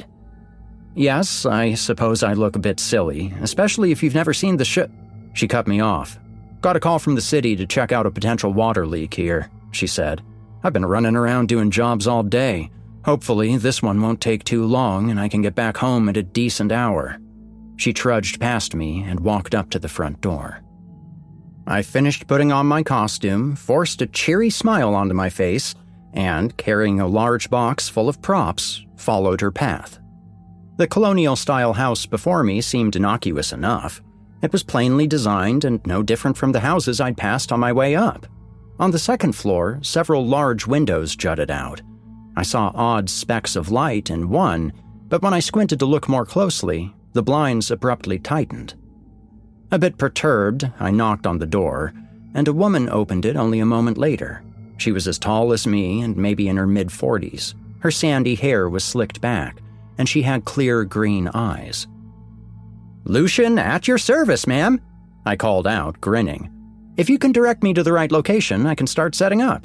"Yes, I suppose I look a bit silly, especially if you've never seen the show." She cut me off. "Got a call from the city to check out a potential water leak here," she said. "I've been running around doing jobs all day. Hopefully, this one won't take too long and I can get back home at a decent hour." She trudged past me and walked up to the front door. I finished putting on my costume, forced a cheery smile onto my face, and, carrying a large box full of props, followed her path. The colonial-style house before me seemed innocuous enough. It was plainly designed and no different from the houses I'd passed on my way up. On the second floor, several large windows jutted out. I saw odd specks of light in one, but when I squinted to look more closely, the blinds abruptly tightened. A bit perturbed, I knocked on the door, and a woman opened it only a moment later. She was as tall as me and maybe in her mid-40s. Her sandy hair was slicked back, and she had clear green eyes. "Lucian, at your service, ma'am," I called out, grinning. "If you can direct me to the right location, I can start setting up."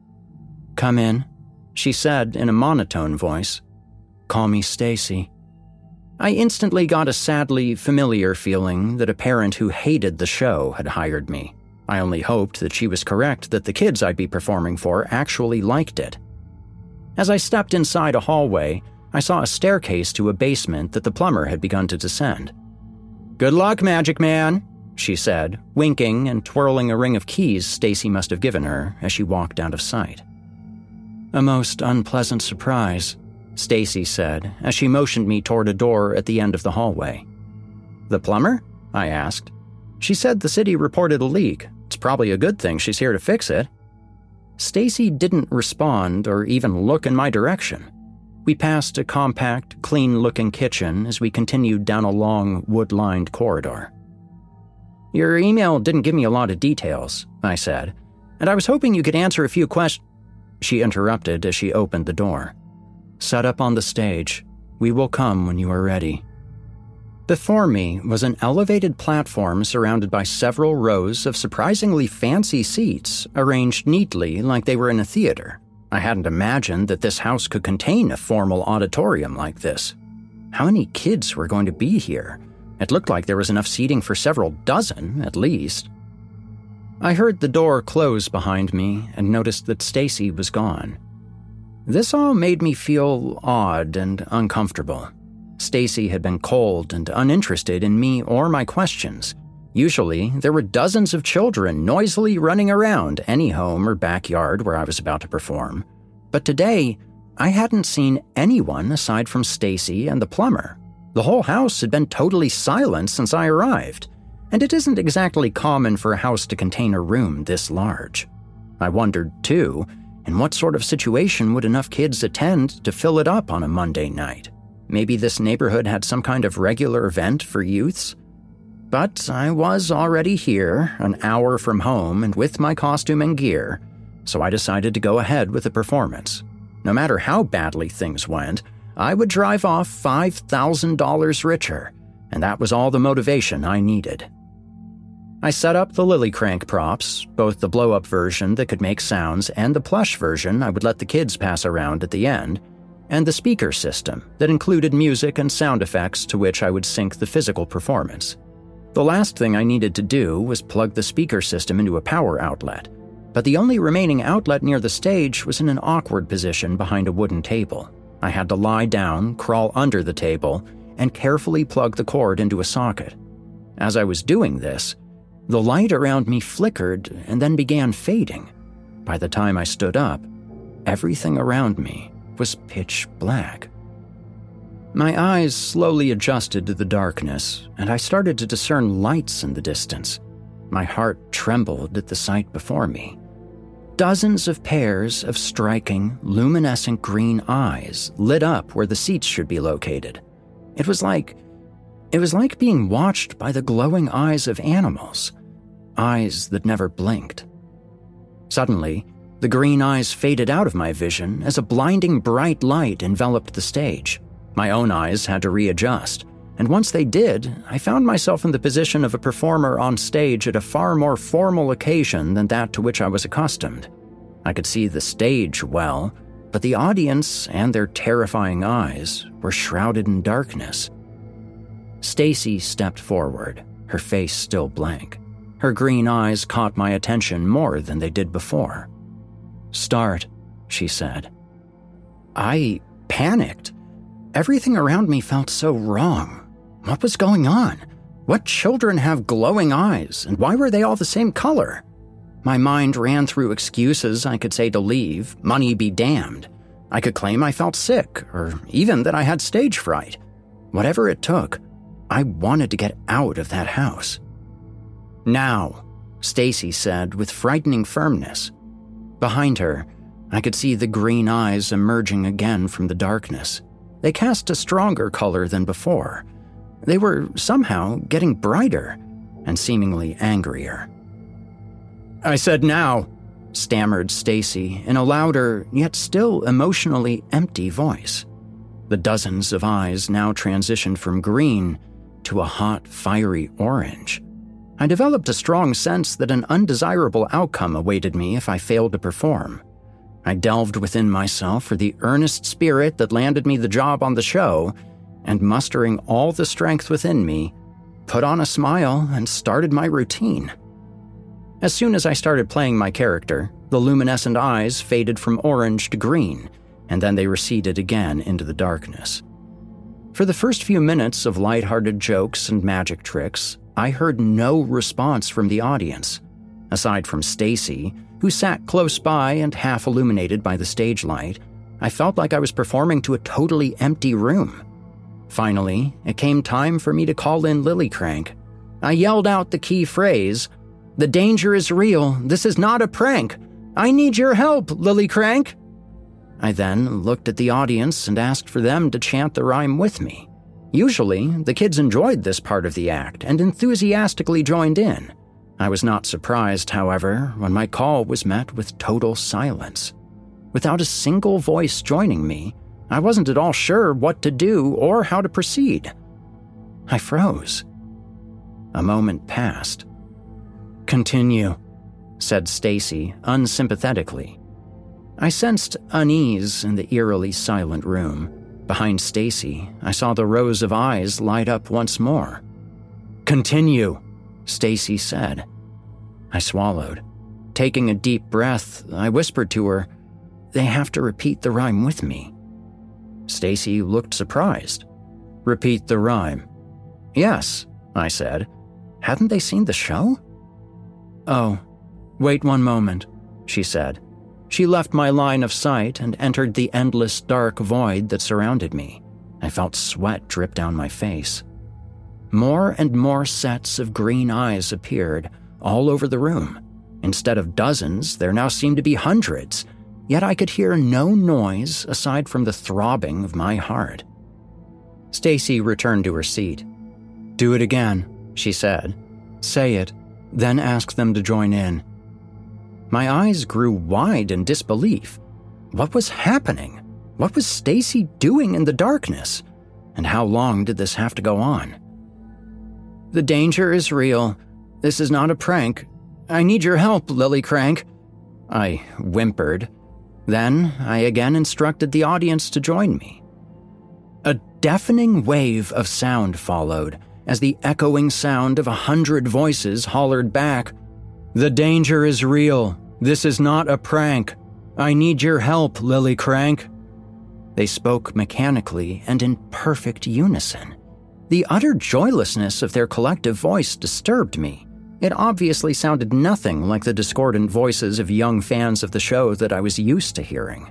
"Come in," she said in a monotone voice. "Call me Stacy." I instantly got a sadly familiar feeling that a parent who hated the show had hired me. I only hoped that she was correct that the kids I'd be performing for actually liked it. As I stepped inside a hallway, I saw a staircase to a basement that the plumber had begun to descend. "Good luck, Magic Man," she said, winking and twirling a ring of keys Stacy must have given her as she walked out of sight. "A most unpleasant surprise," Stacy said as she motioned me toward a door at the end of the hallway. "The plumber?" I asked. "She said the city reported a leak. It's probably a good thing she's here to fix it." Stacy didn't respond or even look in my direction. We passed a compact, clean-looking kitchen as we continued down a long, wood-lined corridor. "Your email didn't give me a lot of details," I said, "and I was hoping you could answer a few questions." She interrupted as she opened the door. "Set up on the stage. We will come when you are ready." Before me was an elevated platform surrounded by several rows of surprisingly fancy seats arranged neatly like they were in a theater. I hadn't imagined that this house could contain a formal auditorium like this. How many kids were going to be here? It looked like there was enough seating for several dozen, at least. I heard the door close behind me and noticed that Stacy was gone. This all made me feel odd and uncomfortable. Stacy had been cold and uninterested in me or my questions. Usually, there were dozens of children noisily running around any home or backyard where I was about to perform. But today, I hadn't seen anyone aside from Stacy and the plumber. The whole house had been totally silent since I arrived, and it isn't exactly common for a house to contain a room this large. I wondered, too, in what sort of situation would enough kids attend to fill it up on a Monday night? Maybe this neighborhood had some kind of regular event for youths? But I was already here, an hour from home and with my costume and gear, so I decided to go ahead with the performance. No matter how badly things went, I would drive off $5,000 richer, and that was all the motivation I needed. I set up the lily crank props, both the blow-up version that could make sounds and the plush version I would let the kids pass around at the end, and the speaker system that included music and sound effects to which I would sync the physical performance. The last thing I needed to do was plug the speaker system into a power outlet, but the only remaining outlet near the stage was in an awkward position behind a wooden table. I had to lie down, crawl under the table, and carefully plug the cord into a socket. As I was doing this, the light around me flickered and then began fading. By the time I stood up, everything around me was pitch black. My eyes slowly adjusted to the darkness, and I started to discern lights in the distance. My heart trembled at the sight before me. Dozens of pairs of striking, luminescent green eyes lit up where the seats should be located. It was like being watched by the glowing eyes of animals, eyes that never blinked. Suddenly, the green eyes faded out of my vision as a blinding bright light enveloped the stage. My own eyes had to readjust, and once they did, I found myself in the position of a performer on stage at a far more formal occasion than that to which I was accustomed. I could see the stage well, but the audience and their terrifying eyes were shrouded in darkness. Stacy stepped forward, her face still blank. Her green eyes caught my attention more than they did before. "Start," she said. I panicked. Everything around me felt so wrong. What was going on? What children have glowing eyes, and why were they all the same color? My mind ran through excuses I could say to leave, money be damned. I could claim I felt sick, or even that I had stage fright. Whatever it took, I wanted to get out of that house. "Now," Stacy said with frightening firmness. Behind her, I could see the green eyes emerging again from the darkness. They cast a stronger color than before. They were somehow getting brighter and seemingly angrier. "I said now," stammered Stacy in a louder, yet still emotionally empty voice. The dozens of eyes now transitioned from green to a hot, fiery orange. I developed a strong sense that an undesirable outcome awaited me if I failed to perform. I delved within myself for the earnest spirit that landed me the job on the show, and mustering all the strength within me, put on a smile and started my routine. As soon as I started playing my character, the luminescent eyes faded from orange to green, and then they receded again into the darkness. For the first few minutes of lighthearted jokes and magic tricks, I heard no response from the audience. Aside from Stacy, who sat close by and half illuminated by the stage light, I felt like I was performing to a totally empty room. Finally, it came time for me to call in Lilycrank. I yelled out the key phrase, "The danger is real. This is not a prank. I need your help, Lilycrank." I then looked at the audience and asked for them to chant the rhyme with me. Usually, the kids enjoyed this part of the act and enthusiastically joined in. I was not surprised, however, when my call was met with total silence. Without a single voice joining me, I wasn't at all sure what to do or how to proceed. I froze. A moment passed. "Continue," said Stacy unsympathetically. I sensed unease in the eerily silent room. Behind Stacy, I saw the rows of eyes light up once more. "Continue," Stacy said. I swallowed. Taking a deep breath, I whispered to her, "They have to repeat the rhyme with me." Stacy looked surprised. "Repeat the rhyme." "Yes," I said. Hadn't they seen the show? "Oh, wait one moment," she said. She left my line of sight and entered the endless dark void that surrounded me. I felt sweat drip down my face. More and more sets of green eyes appeared all over the room. Instead of dozens, there now seemed to be hundreds, yet I could hear no noise aside from the throbbing of my heart. Stacy returned to her seat. "Do it again," she said. "Say it, then ask them to join in." My eyes grew wide in disbelief. What was happening? What was Stacy doing in the darkness? And how long did this have to go on? "The danger is real. This is not a prank. I need your help, Lilycrank," I whimpered. Then I again instructed the audience to join me. A deafening wave of sound followed as the echoing sound of 100 voices hollered back, "The danger is real. This is not a prank. I need your help, Lilycrank." They spoke mechanically and in perfect unison. The utter joylessness of their collective voice disturbed me. It obviously sounded nothing like the discordant voices of young fans of the show that I was used to hearing.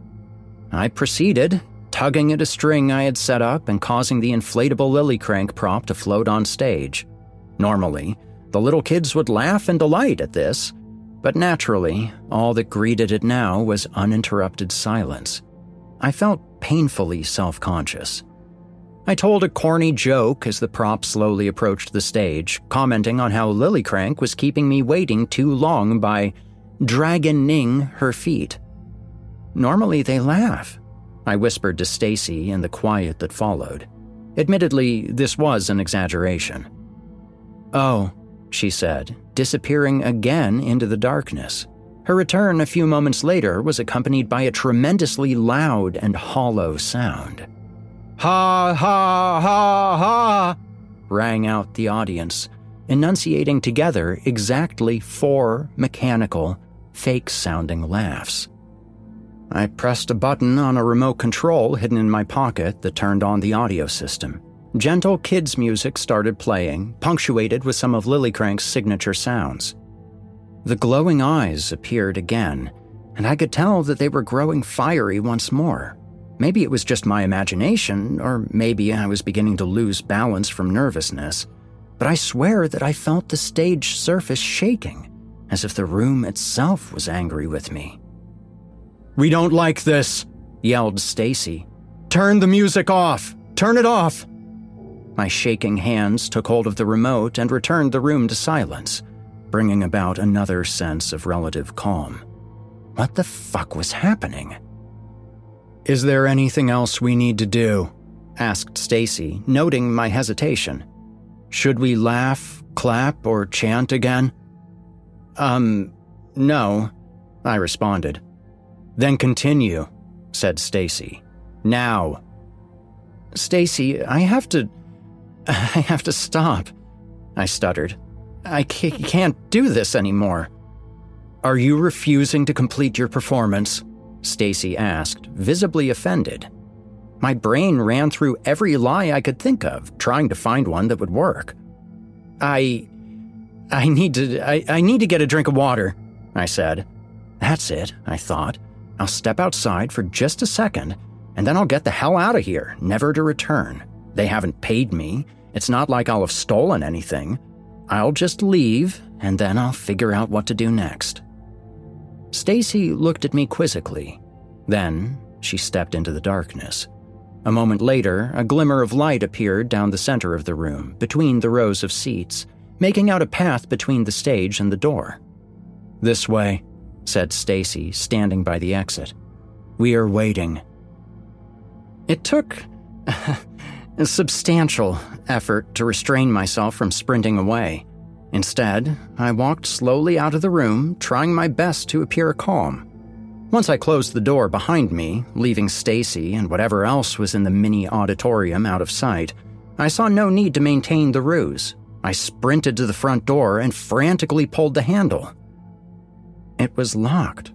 I proceeded, tugging at a string I had set up and causing the inflatable Lilycrank prop to float on stage. Normally, the little kids would laugh in delight at this, but naturally, all that greeted it now was uninterrupted silence. I felt painfully self-conscious. I told a corny joke as the prop slowly approached the stage, commenting on how Lilycrank was keeping me waiting too long by dragoning her feet. Normally they laugh, I whispered to Stacy in the quiet that followed. Admittedly, this was an exaggeration. "Oh," she said, disappearing again into the darkness. Her return a few moments later was accompanied by a tremendously loud and hollow sound. "Ha, ha, ha, ha," rang out the audience, enunciating together exactly 4 mechanical, fake-sounding laughs. I pressed a button on a remote control hidden in my pocket that turned on the audio system. Gentle kids' music started playing, punctuated with some of Lilycrank's signature sounds. The glowing eyes appeared again, and I could tell that they were growing fiery once more. Maybe it was just my imagination, or maybe I was beginning to lose balance from nervousness, but I swear that I felt the stage surface shaking, as if the room itself was angry with me. "We don't like this," yelled Stacy. "Turn the music off! Turn it off!" My shaking hands took hold of the remote and returned the room to silence, bringing about another sense of relative calm. What the fuck was happening? "Is there anything else we need to do?" asked Stacy, noting my hesitation. "Should we laugh, clap, or chant again?" No, I responded. "Then continue," said Stacy. "Now." "Stacy, I have to stop," I stuttered. "I can't do this anymore." "Are you refusing to complete your performance?" Stacy asked, visibly offended. My brain ran through every lie I could think of, trying to find one that would work. I need to get a drink of water," I said. "That's it," I thought. "I'll step outside for just a second, and then I'll get the hell out of here, never to return. They haven't paid me. It's not like I'll have stolen anything. I'll just leave, and then I'll figure out what to do next." Stacy looked at me quizzically. Then she stepped into the darkness. A moment later, a glimmer of light appeared down the center of the room, between the rows of seats, making out a path between the stage and the door. "This way," said Stacy, standing by the exit. "We are waiting." It took a substantial effort to restrain myself from sprinting away. Instead, I walked slowly out of the room, trying my best to appear calm. Once I closed the door behind me, leaving Stacy and whatever else was in the mini auditorium out of sight, I saw no need to maintain the ruse. I sprinted to the front door and frantically pulled the handle. It was locked.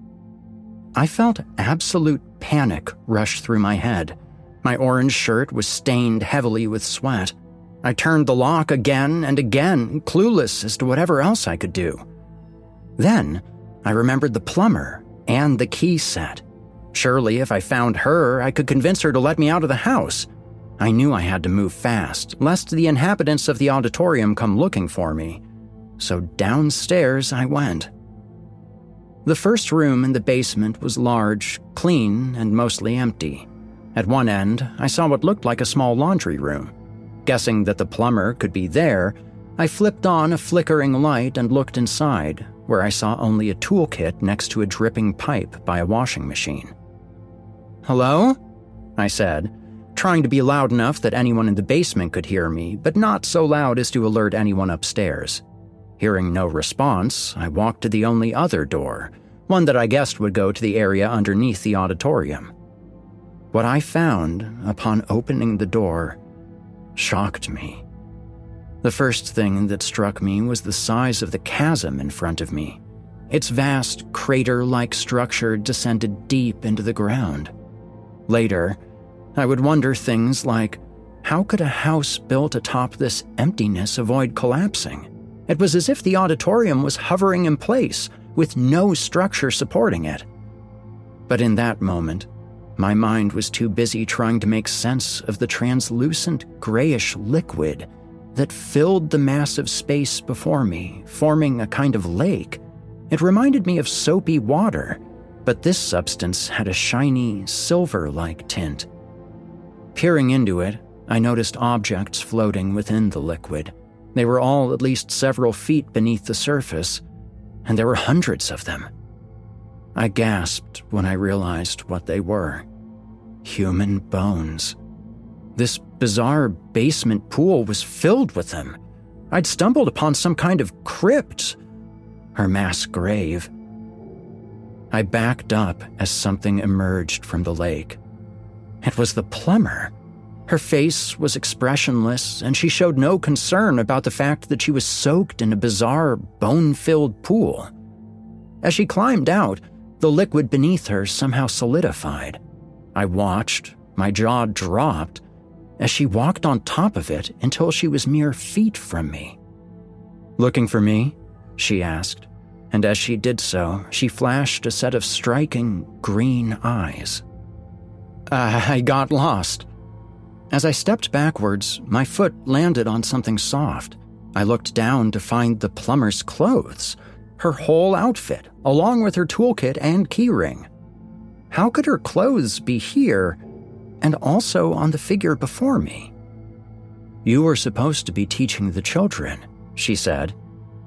I felt absolute panic rush through my head. My orange shirt was stained heavily with sweat. I turned the lock again and again, clueless as to whatever else I could do. Then, I remembered the plumber and the key set. Surely, if I found her, I could convince her to let me out of the house. I knew I had to move fast, lest the inhabitants of the auditorium come looking for me. So downstairs I went. The first room in the basement was large, clean, and mostly empty. At one end, I saw what looked like a small laundry room. Guessing that the plumber could be there, I flipped on a flickering light and looked inside, where I saw only a toolkit next to a dripping pipe by a washing machine. "Hello?" I said, trying to be loud enough that anyone in the basement could hear me, but not so loud as to alert anyone upstairs. Hearing no response, I walked to the only other door, one that I guessed would go to the area underneath the auditorium. What I found, upon opening the door, shocked me. The first thing that struck me was the size of the chasm in front of me. Its vast, crater-like structure descended deep into the ground. Later, I would wonder things like, how could a house built atop this emptiness avoid collapsing? It was as if the auditorium was hovering in place, with no structure supporting it. But in that moment, my mind was too busy trying to make sense of the translucent, grayish liquid that filled the massive space before me, forming a kind of lake. It reminded me of soapy water, but this substance had a shiny, silver-like tint. Peering into it, I noticed objects floating within the liquid. They were all at least several feet beneath the surface, and there were hundreds of them. I gasped when I realized what they were. Human bones. This bizarre basement pool was filled with them. I'd stumbled upon some kind of crypt, or mass grave. I backed up as something emerged from the lake. It was the plumber. Her face was expressionless, and she showed no concern about the fact that she was soaked in a bizarre, bone-filled pool. As she climbed out, the liquid beneath her somehow solidified. I watched, my jaw dropped, as she walked on top of it until she was mere feet from me. "Looking for me?" she asked, and as she did so, she flashed a set of striking green eyes. I got lost. As I stepped backwards, my foot landed on something soft. I looked down to find the plumber's clothes, her whole outfit, along with her toolkit and keyring. How could her clothes be here and also on the figure before me? "You were supposed to be teaching the children," she said.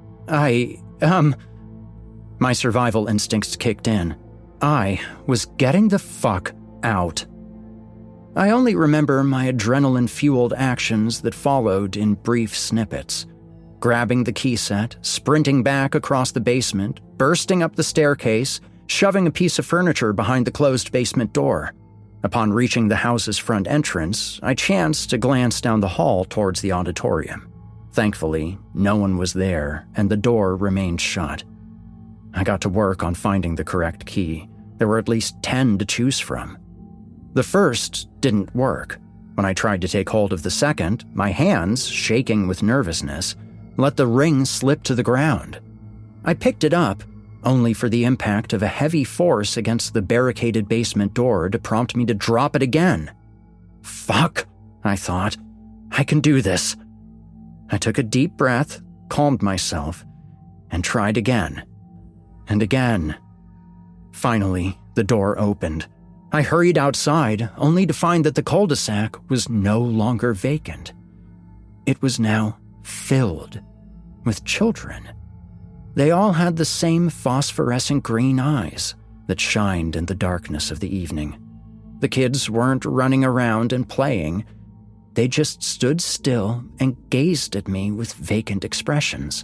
My survival instincts kicked in. I was getting the fuck out. I only remember my adrenaline-fueled actions that followed in brief snippets. Grabbing the key set, sprinting back across the basement, bursting up the staircase, shoving a piece of furniture behind the closed basement door. Upon reaching the house's front entrance, I chanced to glance down the hall towards the auditorium. Thankfully, no one was there, and the door remained shut. I got to work on finding the correct key. There were at least 10 to choose from. The first didn't work. When I tried to take hold of the second, my hands, shaking with nervousness, let the ring slip to the ground. I picked it up, only for the impact of a heavy force against the barricaded basement door to prompt me to drop it again. Fuck, I thought. I can do this. I took a deep breath, calmed myself, and tried again. And again. Finally, the door opened. I hurried outside, only to find that the cul-de-sac was no longer vacant. It was now filled with children. They all had the same phosphorescent green eyes that shined in the darkness of the evening. The kids weren't running around and playing. They just stood still and gazed at me with vacant expressions.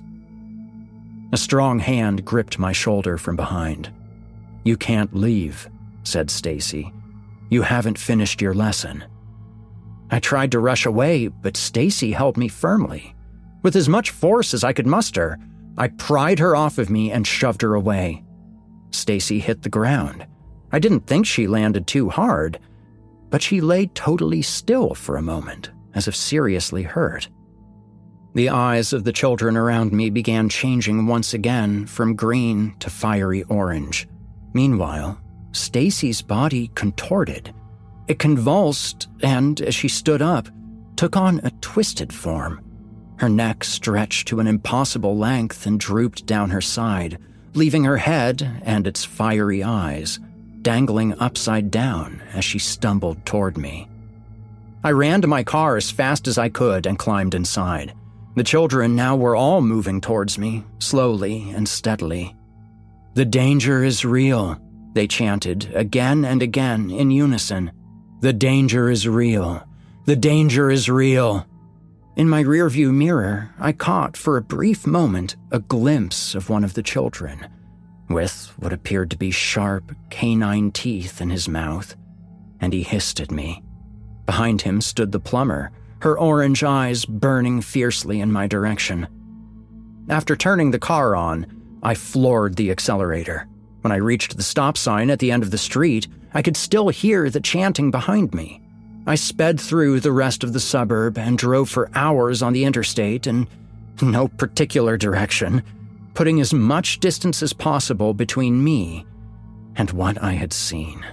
A strong hand gripped my shoulder from behind. "You can't leave," said Stacy. "You haven't finished your lesson." I tried to rush away, but Stacy held me firmly. With as much force as I could muster, I pried her off of me and shoved her away. Stacy hit the ground. I didn't think she landed too hard, but she lay totally still for a moment, as if seriously hurt. The eyes of the children around me began changing once again from green to fiery orange. Meanwhile, Stacy's body contorted. It convulsed and, as she stood up, took on a twisted form. Her neck stretched to an impossible length and drooped down her side, leaving her head and its fiery eyes dangling upside down as she stumbled toward me. I ran to my car as fast as I could and climbed inside. The children now were all moving towards me, slowly and steadily. "The danger is real," they chanted again and again in unison. "The danger is real. The danger is real." In my rearview mirror, I caught for a brief moment a glimpse of one of the children, with what appeared to be sharp canine teeth in his mouth, and he hissed at me. Behind him stood the plumber, her orange eyes burning fiercely in my direction. After turning the car on, I floored the accelerator. When I reached the stop sign at the end of the street, I could still hear the chanting behind me. I sped through the rest of the suburb and drove for hours on the interstate in no particular direction, putting as much distance as possible between me and what I had seen.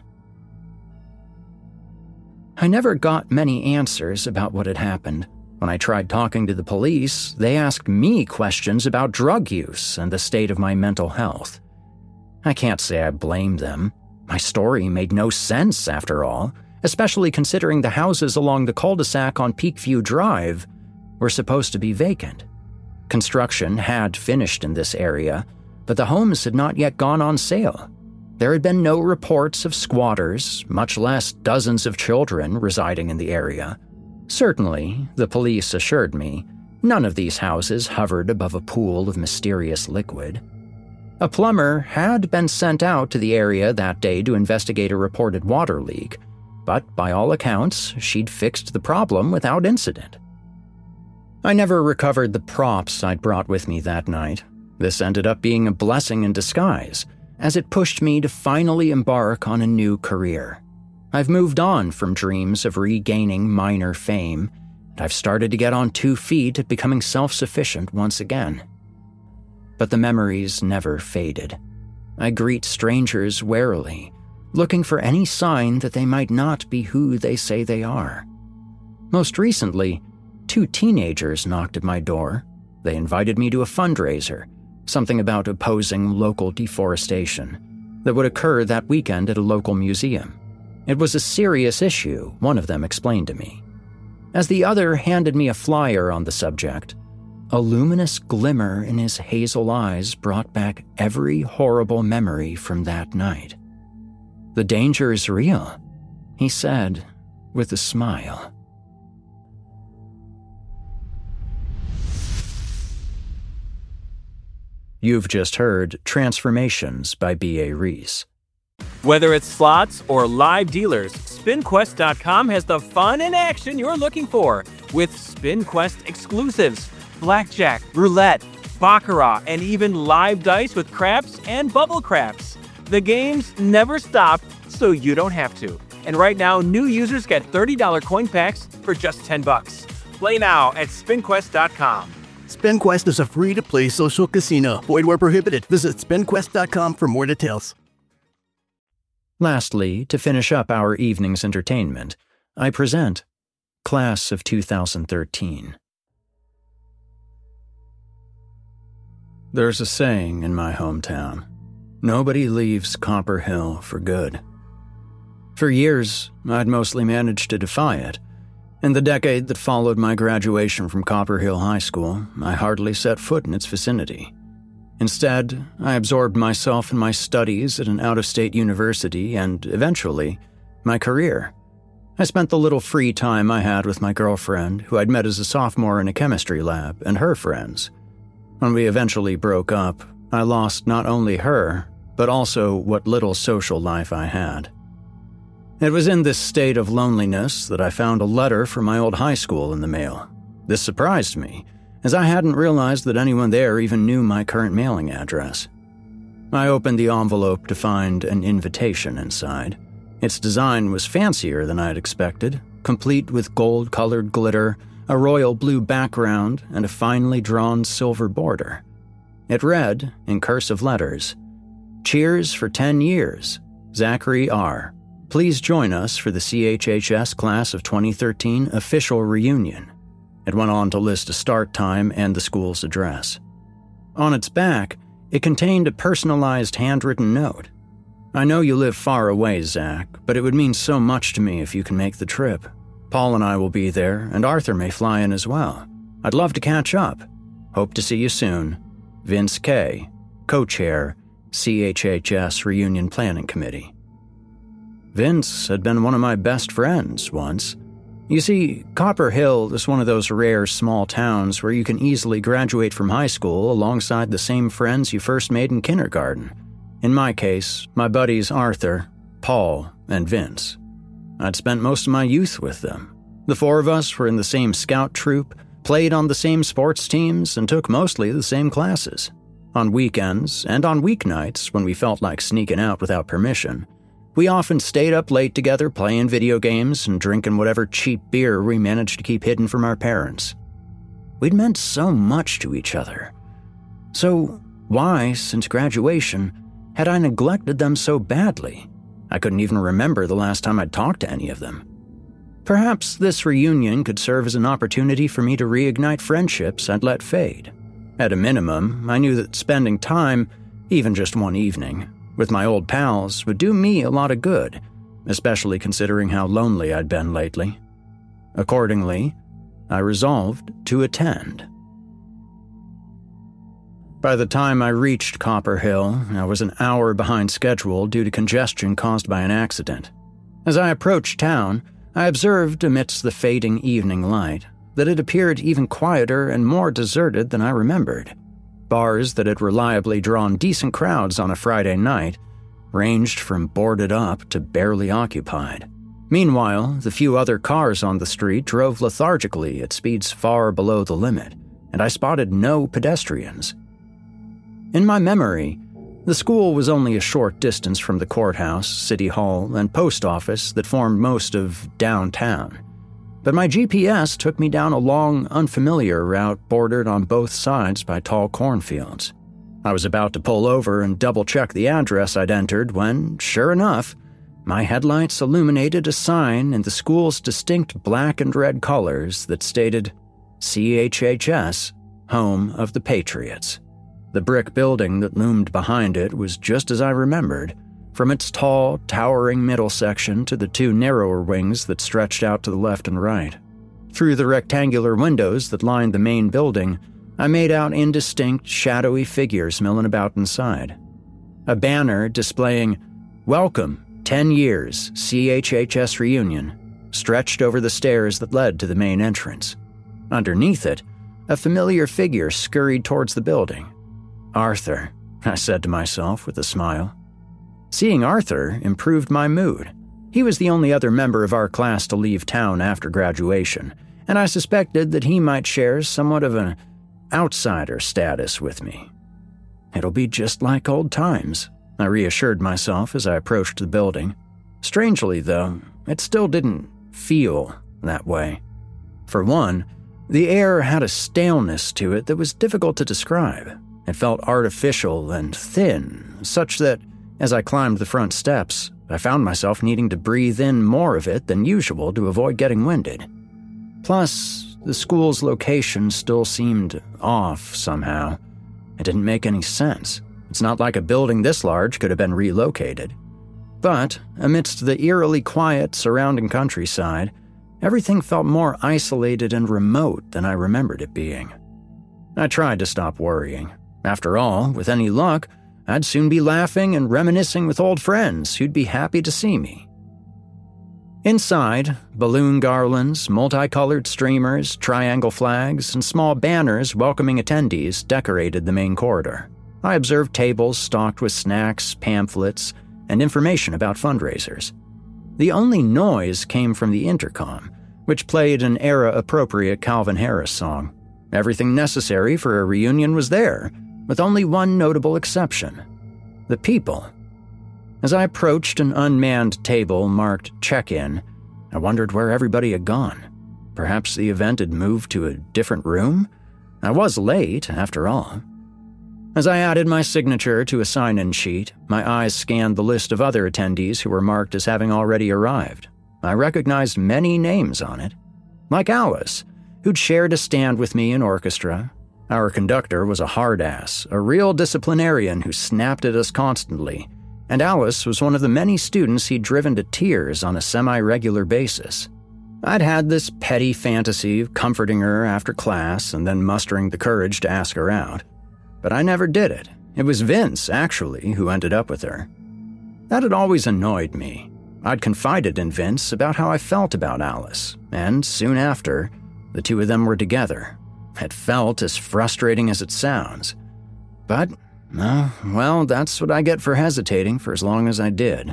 I never got many answers about what had happened. When I tried talking to the police, they asked me questions about drug use and the state of my mental health. I can't say I blamed them. My story made no sense, after all, especially considering the houses along the cul-de-sac on Peakview Drive were supposed to be vacant. Construction had finished in this area, but the homes had not yet gone on sale. There had been no reports of squatters, much less dozens of children residing in the area. Certainly, the police assured me, none of these houses hovered above a pool of mysterious liquid. A plumber had been sent out to the area that day to investigate a reported water leak, but by all accounts, she'd fixed the problem without incident. I never recovered the props I'd brought with me that night. This ended up being a blessing in disguise, as it pushed me to finally embark on a new career. I've moved on from dreams of regaining minor fame, and I've started to get on 2 feet at becoming self-sufficient once again. But the memories never faded. I greet strangers warily, looking for any sign that they might not be who they say they are. Most recently, 2 teenagers knocked at my door. They invited me to a fundraiser, something about opposing local deforestation, that would occur that weekend at a local museum. It was a serious issue, one of them explained to me. As the other handed me a flyer on the subject, a luminous glimmer in his hazel eyes brought back every horrible memory from that night. "The danger is real," he said with a smile. You've just heard Transformations by B.A. Reese. Whether it's slots or live dealers, SpinQuest.com has the fun and action you're looking for with SpinQuest exclusives, blackjack, roulette, baccarat, and even live dice with craps and bubble craps. The games never stop, so you don't have to. And right now, new users get $30 coin packs for just $10. Play now at SpinQuest.com. SpinQuest is a free-to-play social casino. Void where prohibited. Visit SpinQuest.com for more details. Lastly, to finish up our evening's entertainment, I present Class of 2013. There's a saying in my hometown, nobody leaves Copper Hill for good. For years, I'd mostly managed to defy it. In the decade that followed my graduation from Copper Hill High School, I hardly set foot in its vicinity. Instead, I absorbed myself in my studies at an out-of-state university and, eventually, my career. I spent the little free time I had with my girlfriend, who I'd met as a sophomore in a chemistry lab, and her friends. When we eventually broke up, I lost not only her, but also what little social life I had. It was in this state of loneliness that I found a letter from my old high school in the mail. This surprised me, as I hadn't realized that anyone there even knew my current mailing address. I opened the envelope to find an invitation inside. Its design was fancier than I'd expected, complete with gold-colored glitter, a royal blue background, and a finely drawn silver border. It read, in cursive letters, "Cheers for 10 years, Zachary R. Please join us for the CHHS Class of 2013 official reunion." It went on to list a start time and the school's address. On its back, it contained a personalized handwritten note. "I know you live far away, Zach, but it would mean so much to me if you can make the trip. Paul and I will be there, and Arthur may fly in as well. I'd love to catch up. Hope to see you soon. Vince K., co-chair, CHHS Reunion Planning Committee." Vince had been one of my best friends once. You see, Copper Hill is one of those rare small towns where you can easily graduate from high school alongside the same friends you first made in kindergarten. In my case, my buddies Arthur, Paul, and Vince. I'd spent most of my youth with them. The 4 of us were in the same scout troop, played on the same sports teams, and took mostly the same classes. On weekends, and on weeknights when we felt like sneaking out without permission, we often stayed up late together playing video games and drinking whatever cheap beer we managed to keep hidden from our parents. We'd meant so much to each other. So why, since graduation, had I neglected them so badly? I couldn't even remember the last time I'd talked to any of them. Perhaps this reunion could serve as an opportunity for me to reignite friendships I'd let fade. At a minimum, I knew that spending time, even just one evening, with my old pals would do me a lot of good, especially considering how lonely I'd been lately. Accordingly, I resolved to attend. By the time I reached Copper Hill, I was an hour behind schedule due to congestion caused by an accident. As I approached town, I observed amidst the fading evening light that it appeared even quieter and more deserted than I remembered. Bars that had reliably drawn decent crowds on a Friday night ranged from boarded up to barely occupied. Meanwhile, the few other cars on the street drove lethargically at speeds far below the limit, and I spotted no pedestrians. In my memory, the school was only a short distance from the courthouse, city hall, and post office that formed most of downtown. But my GPS took me down a long, unfamiliar route bordered on both sides by tall cornfields. I was about to pull over and double-check the address I'd entered when, sure enough, my headlights illuminated a sign in the school's distinct black and red colors that stated, CHHS, Home of the Patriots. The brick building that loomed behind it was just as I remembered, from its tall, towering middle section to the two narrower wings that stretched out to the left and right. Through the rectangular windows that lined the main building, I made out indistinct, shadowy figures milling about inside. A banner displaying, Welcome, 10 years, CHHS reunion, stretched over the stairs that led to the main entrance. Underneath it, a familiar figure scurried towards the building. Arthur, I said to myself with a smile. Seeing Arthur improved my mood. He was the only other member of our class to leave town after graduation, and I suspected that he might share somewhat of an outsider status with me. It'll be just like old times, I reassured myself as I approached the building. Strangely, though, it still didn't feel that way. For one, the air had a staleness to it that was difficult to describe. It felt artificial and thin, such that, as I climbed the front steps, I found myself needing to breathe in more of it than usual to avoid getting winded. Plus, the school's location still seemed off somehow. It didn't make any sense. It's not like a building this large could have been relocated. But, amidst the eerily quiet surrounding countryside, everything felt more isolated and remote than I remembered it being. I tried to stop worrying. After all, with any luck, I'd soon be laughing and reminiscing with old friends who'd be happy to see me. Inside, balloon garlands, multicolored streamers, triangle flags, and small banners welcoming attendees decorated the main corridor. I observed tables stocked with snacks, pamphlets, and information about fundraisers. The only noise came from the intercom, which played an era-appropriate Calvin Harris song. Everything necessary for a reunion was there, with only one notable exception: the people. As I approached an unmanned table marked check-in, I wondered where everybody had gone. Perhaps the event had moved to a different room? I was late, after all. As I added my signature to a sign-in sheet, my eyes scanned the list of other attendees who were marked as having already arrived. I recognized many names on it. Like Alice, who'd shared a stand with me in orchestra. Our conductor was a hard-ass, a real disciplinarian who snapped at us constantly, and Alice was one of the many students he'd driven to tears on a semi-regular basis. I'd had this petty fantasy of comforting her after class and then mustering the courage to ask her out. But I never did it. It was Vince, actually, who ended up with her. That had always annoyed me. I'd confided in Vince about how I felt about Alice, and soon after, the two of them were together. It felt as frustrating as it sounds. But, well, that's what I get for hesitating for as long as I did.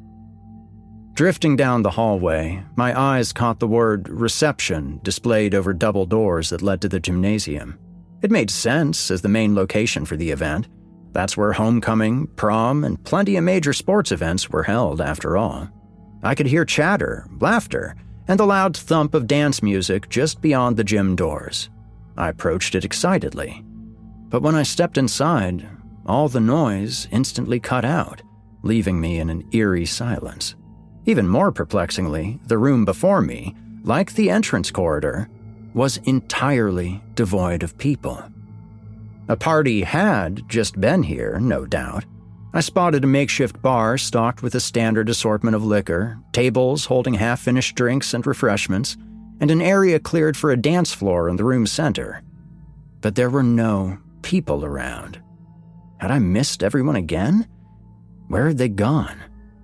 Drifting down the hallway, my eyes caught the word reception displayed over double doors that led to the gymnasium. It made sense as the main location for the event. That's where homecoming, prom, and plenty of major sports events were held, after all. I could hear chatter, laughter, and the loud thump of dance music just beyond the gym doors. I approached it excitedly. But when I stepped inside, all the noise instantly cut out, leaving me in an eerie silence. Even more perplexingly, the room before me, like the entrance corridor, was entirely devoid of people. A party had just been here, no doubt. I spotted a makeshift bar stocked with a standard assortment of liquor, tables holding half-finished drinks and refreshments, and an area cleared for a dance floor in the room's center. But there were no people around. Had I missed everyone again? Where had they gone?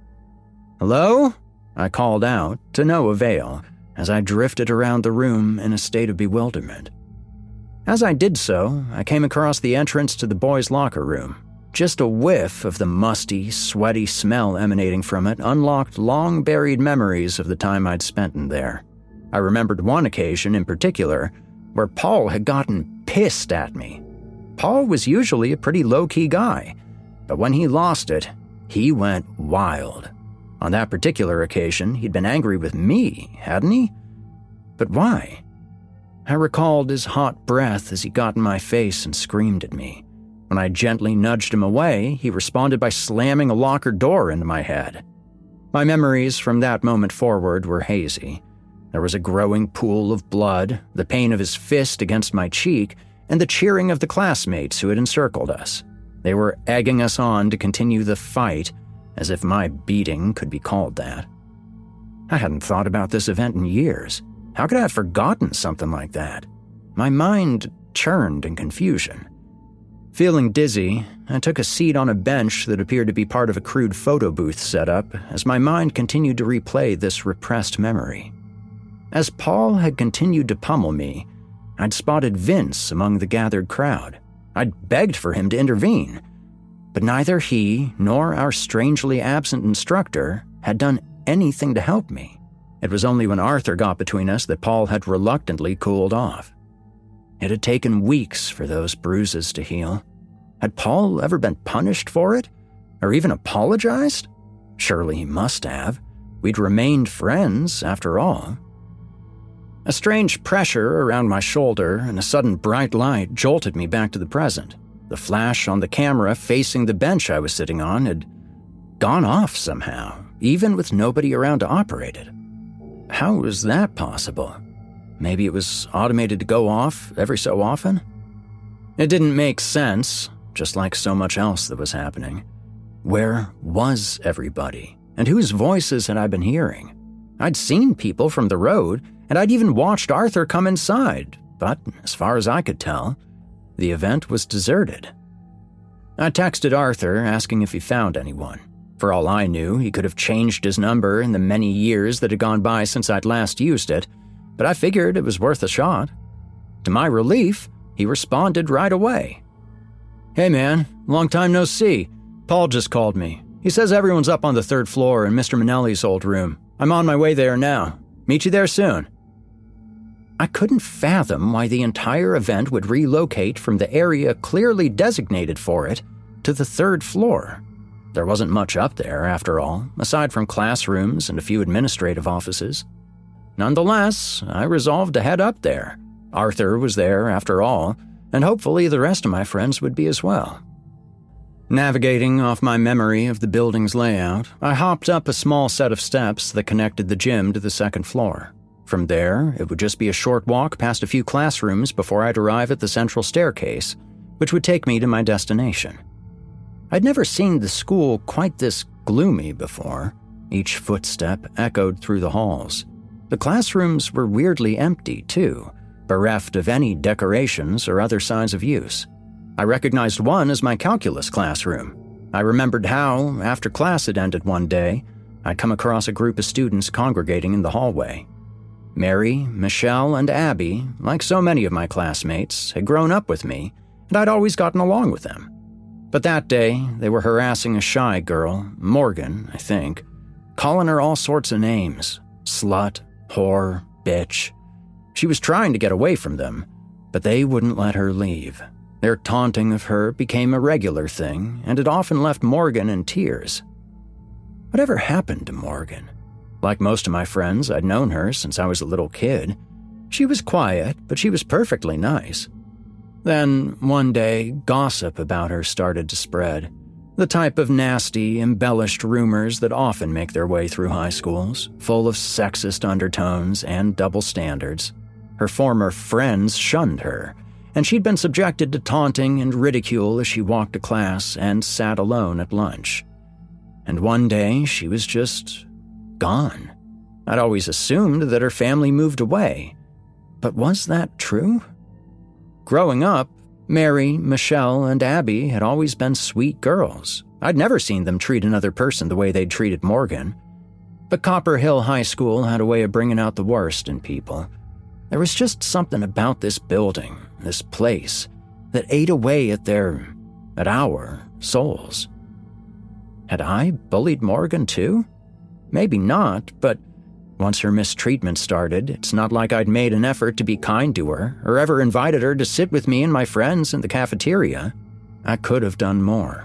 "Hello?" I called out, to no avail, as I drifted around the room in a state of bewilderment. As I did so, I came across the entrance to the boys' locker room. Just a whiff of the musty, sweaty smell emanating from it unlocked long-buried memories of the time I'd spent in there. I remembered one occasion in particular where Paul had gotten pissed at me. Paul was usually a pretty low-key guy, but when he lost it, he went wild. On that particular occasion, he'd been angry with me, hadn't he? But why? I recalled his hot breath as he got in my face and screamed at me. When I gently nudged him away, he responded by slamming a locker door into my head. My memories from that moment forward were hazy. There was a growing pool of blood, the pain of his fist against my cheek, and the cheering of the classmates who had encircled us. They were egging us on to continue the fight, as if my beating could be called that. I hadn't thought about this event in years. How could I have forgotten something like that? My mind churned in confusion. Feeling dizzy, I took a seat on a bench that appeared to be part of a crude photo booth setup as my mind continued to replay this repressed memory. As Paul had continued to pummel me, I'd spotted Vince among the gathered crowd. I'd begged for him to intervene, but neither he nor our strangely absent instructor had done anything to help me. It was only when Arthur got between us that Paul had reluctantly cooled off. It had taken weeks for those bruises to heal. Had Paul ever been punished for it? Or even apologized? Surely he must have. We'd remained friends, after all. A strange pressure around my shoulder and a sudden bright light jolted me back to the present. The flash on the camera facing the bench I was sitting on had gone off somehow, even with nobody around to operate it. How was that possible? Maybe it was automated to go off every so often? It didn't make sense, just like so much else that was happening. Where was everybody? And whose voices had I been hearing? I'd seen people from the road, and I'd even watched Arthur come inside, but as far as I could tell, the event was deserted. I texted Arthur asking if he found anyone. For all I knew, he could have changed his number in the many years that had gone by since I'd last used it, but I figured it was worth a shot. To my relief, he responded right away. "Hey man, long time no see. Paul just called me. He says everyone's up on the 3rd floor in Mr. Manelli's old room. I'm on my way there now. Meet you there soon." I couldn't fathom why the entire event would relocate from the area clearly designated for it to the 3rd floor. There wasn't much up there, after all, aside from classrooms and a few administrative offices. Nonetheless, I resolved to head up there. Arthur was there, after all, and hopefully the rest of my friends would be as well. Navigating off my memory of the building's layout, I hopped up a small set of steps that connected the gym to the 2nd floor. From there, it would just be a short walk past a few classrooms before I'd arrive at the central staircase, which would take me to my destination. I'd never seen the school quite this gloomy before. Each footstep echoed through the halls. The classrooms were weirdly empty, too, bereft of any decorations or other signs of use. I recognized one as my calculus classroom. I remembered how, after class had ended one day, I'd come across a group of students congregating in the hallway. Mary, Michelle, and Abby, like so many of my classmates, had grown up with me, and I'd always gotten along with them. But that day, they were harassing a shy girl, Morgan, I think, calling her all sorts of names. Slut, whore, bitch. She was trying to get away from them, but they wouldn't let her leave. Their taunting of her became a regular thing, and it often left Morgan in tears. Whatever happened to Morgan? Like most of my friends, I'd known her since I was a little kid. She was quiet, but she was perfectly nice. Then, one day, gossip about her started to spread. The type of nasty, embellished rumors that often make their way through high schools, full of sexist undertones and double standards. Her former friends shunned her, and she'd been subjected to taunting and ridicule as she walked to class and sat alone at lunch. And one day, she was just gone. I'd always assumed that her family moved away. But was that true? Growing up, Mary, Michelle, and Abby had always been sweet girls. I'd never seen them treat another person the way they'd treated Morgan. But Copper Hill High School had a way of bringing out the worst in people. There was just something about this building, this place, that ate away at our souls. Had I bullied Morgan too? Maybe not, but once her mistreatment started, it's not like I'd made an effort to be kind to her or ever invited her to sit with me and my friends in the cafeteria. I could have done more.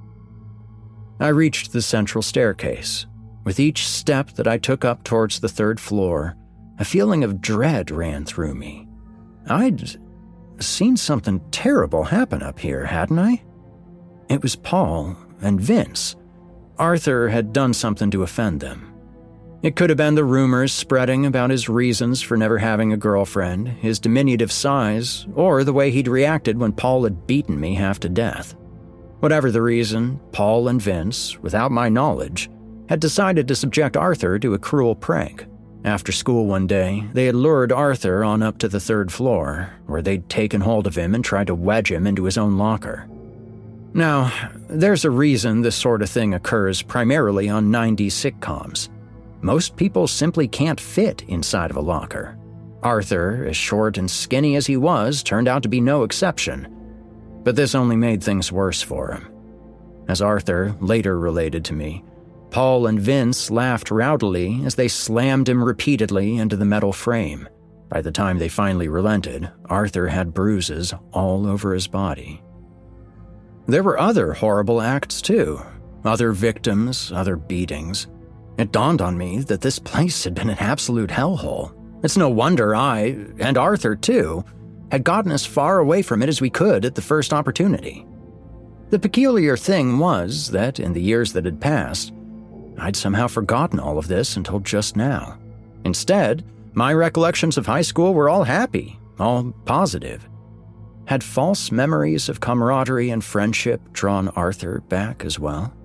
I reached the central staircase. With each step that I took up towards the third floor, a feeling of dread ran through me. I'd seen something terrible happen up here, hadn't I? It was Paul and Vince. Arthur had done something to offend them. It could have been the rumors spreading about his reasons for never having a girlfriend, his diminutive size, or the way he'd reacted when Paul had beaten me half to death. Whatever the reason, Paul and Vince, without my knowledge, had decided to subject Arthur to a cruel prank. After school one day, they had lured Arthur on up to the third floor, where they'd taken hold of him and tried to wedge him into his own locker. Now, there's a reason this sort of thing occurs primarily on 90s sitcoms. Most people simply can't fit inside of a locker. Arthur, as short and skinny as he was, turned out to be no exception. But this only made things worse for him. As Arthur later related to me, Paul and Vince laughed rowdily as they slammed him repeatedly into the metal frame. By the time they finally relented, Arthur had bruises all over his body. There were other horrible acts too. Other victims, other beatings. It dawned on me that this place had been an absolute hellhole. It's no wonder I, and Arthur too, had gotten as far away from it as we could at the first opportunity. The peculiar thing was that in the years that had passed, I'd somehow forgotten all of this until just now. Instead, my recollections of high school were all happy, all positive. Had false memories of camaraderie and friendship drawn Arthur back as well?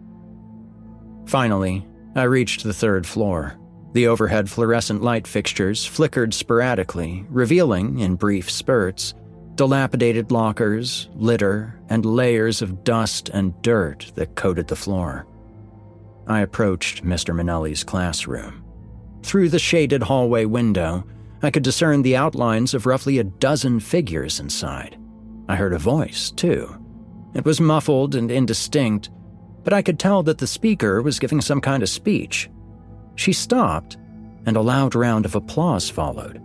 Finally, I reached the third floor. The overhead fluorescent light fixtures flickered sporadically, revealing, in brief spurts, dilapidated lockers, litter, and layers of dust and dirt that coated the floor. I approached Mr. Minnelli's classroom. Through the shaded hallway window, I could discern the outlines of roughly a dozen figures inside. I heard a voice, too. It was muffled and indistinct, but I could tell that the speaker was giving some kind of speech. She stopped, and a loud round of applause followed.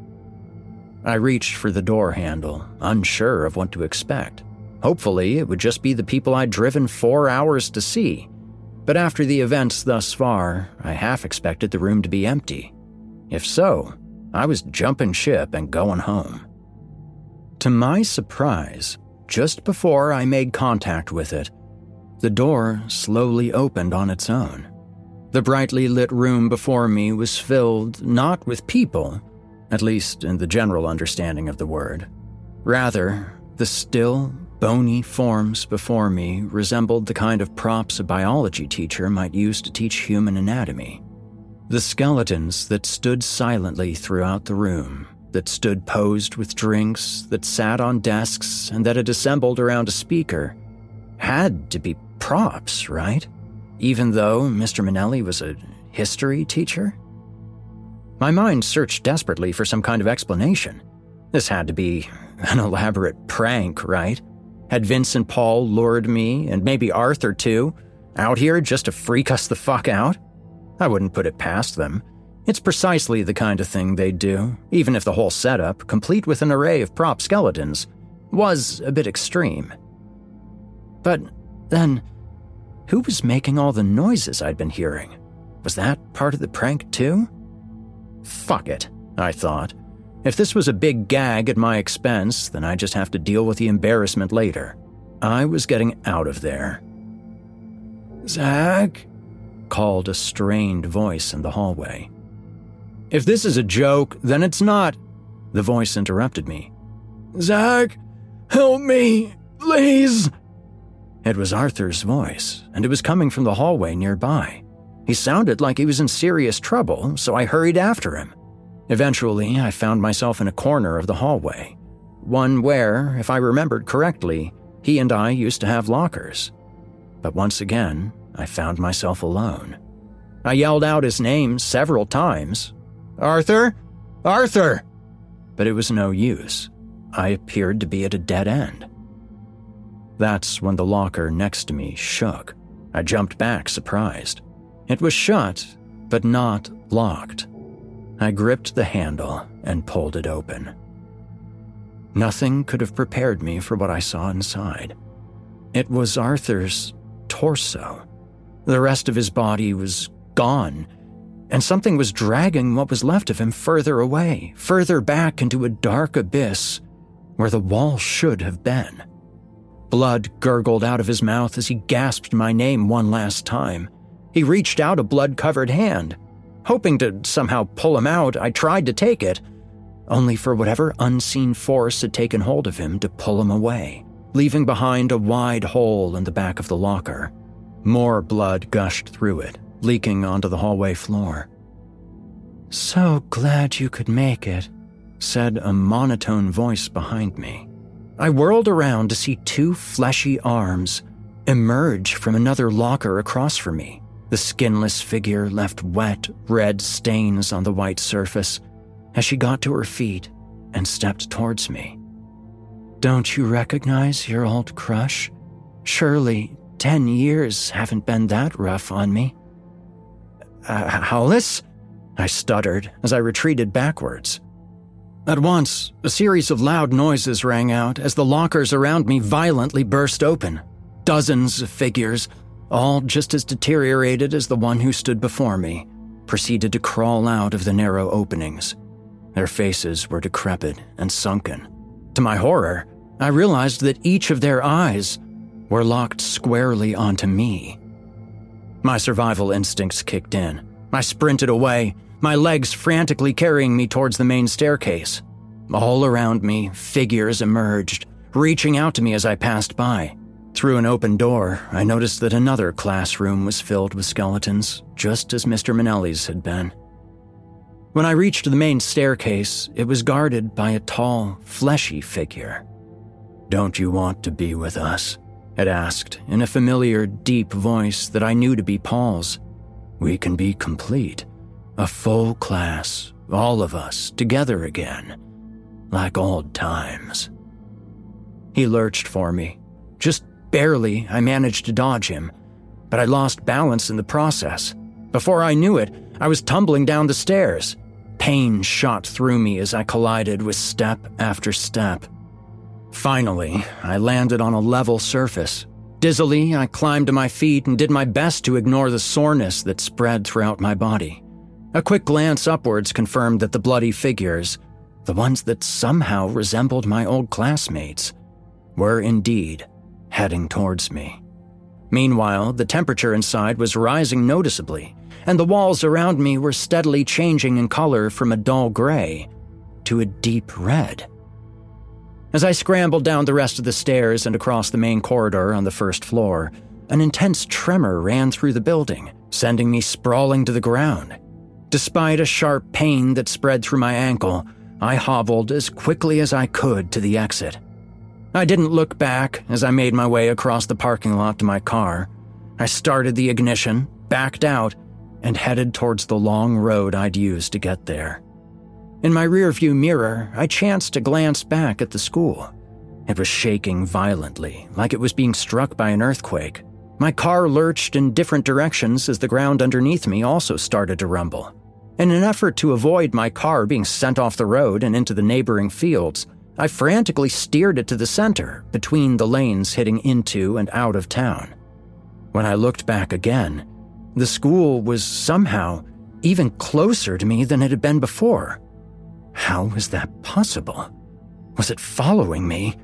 I reached for the door handle, unsure of what to expect. Hopefully, it would just be the people I'd driven 4 hours to see. But after the events thus far, I half expected the room to be empty. If so, I was jumping ship and going home. To my surprise, just before I made contact with it, the door slowly opened on its own. The brightly lit room before me was filled not with people, at least in the general understanding of the word. Rather, the still, bony forms before me resembled the kind of props a biology teacher might use to teach human anatomy. The skeletons that stood silently throughout the room, that stood posed with drinks, that sat on desks, and that had assembled around a speaker, had to be props, right? Even though Mr. Minnelli was a history teacher? My mind searched desperately for some kind of explanation. This had to be an elaborate prank, right? Had Vince and Paul lured me, and maybe Arthur too, out here just to freak us the fuck out? I wouldn't put it past them. It's precisely the kind of thing they'd do, even if the whole setup, complete with an array of prop skeletons, was a bit extreme. But then, who was making all the noises I'd been hearing? Was that part of the prank too? Fuck it, I thought. If this was a big gag at my expense, then I just have to deal with the embarrassment later. I was getting out of there. "Zach?" called a strained voice in the hallway. "If this is a joke, then it's not," the voice interrupted me. Zach, help me, please. It was Arthur's voice, and it was coming from the hallway nearby. He sounded like he was in serious trouble, so I hurried after him. Eventually, I found myself in a corner of the hallway, one where, if I remembered correctly, he and I used to have lockers. But once again, I found myself alone. I yelled out his name several times. Arthur? Arthur! But it was no use. I appeared to be at a dead end. That's when the locker next to me shook. I jumped back, surprised. It was shut, but not locked. I gripped the handle and pulled it open. Nothing could have prepared me for what I saw inside. It was Arthur's torso. The rest of his body was gone, and something was dragging what was left of him further away, further back into a dark abyss where the wall should have been. Blood gurgled out of his mouth as he gasped my name one last time. He reached out a blood-covered hand. Hoping to somehow pull him out, I tried to take it, only for whatever unseen force had taken hold of him to pull him away, leaving behind a wide hole in the back of the locker. More blood gushed through it, leaking onto the hallway floor. "So glad you could make it," said a monotone voice behind me. I whirled around to see two fleshy arms emerge from another locker across from me. The skinless figure left wet, red stains on the white surface as she got to her feet and stepped towards me. "Don't you recognize your old crush? Surely 10 years haven't been that rough on me." Hollis?" I stuttered as I retreated backwards. At once, a series of loud noises rang out as the lockers around me violently burst open. Dozens of figures, all just as deteriorated as the one who stood before me, proceeded to crawl out of the narrow openings. Their faces were decrepit and sunken. To my horror, I realized that each of their eyes were locked squarely onto me. My survival instincts kicked in. I sprinted away, my legs frantically carrying me towards the main staircase. All around me, figures emerged, reaching out to me as I passed by. Through an open door, I noticed that another classroom was filled with skeletons, just as Mr. Manelli's had been. When I reached the main staircase, it was guarded by a tall, fleshy figure. "Don't you want to be with us?" it asked in a familiar, deep voice that I knew to be Paul's. "We can be complete. A full class, all of us, together again, like old times." He lurched for me. Just barely, I managed to dodge him, but I lost balance in the process. Before I knew it, I was tumbling down the stairs. Pain shot through me as I collided with step after step. Finally, I landed on a level surface. Dizzily, I climbed to my feet and did my best to ignore the soreness that spread throughout my body. A quick glance upwards confirmed that the bloody figures, the ones that somehow resembled my old classmates, were indeed heading towards me. Meanwhile, the temperature inside was rising noticeably, and the walls around me were steadily changing in color from a dull gray to a deep red. As I scrambled down the rest of the stairs and across the main corridor on the first floor, an intense tremor ran through the building, sending me sprawling to the ground. Despite a sharp pain that spread through my ankle, I hobbled as quickly as I could to the exit. I didn't look back as I made my way across the parking lot to my car. I started the ignition, backed out, and headed towards the long road I'd used to get there. In my rearview mirror, I chanced to glance back at the school. It was shaking violently, like it was being struck by an earthquake. My car lurched in different directions as the ground underneath me also started to rumble. In an effort to avoid my car being sent off the road and into the neighboring fields, I frantically steered it to the center, between the lanes heading into and out of town. When I looked back again, the school was somehow even closer to me than it had been before. How was that possible? Was it following me?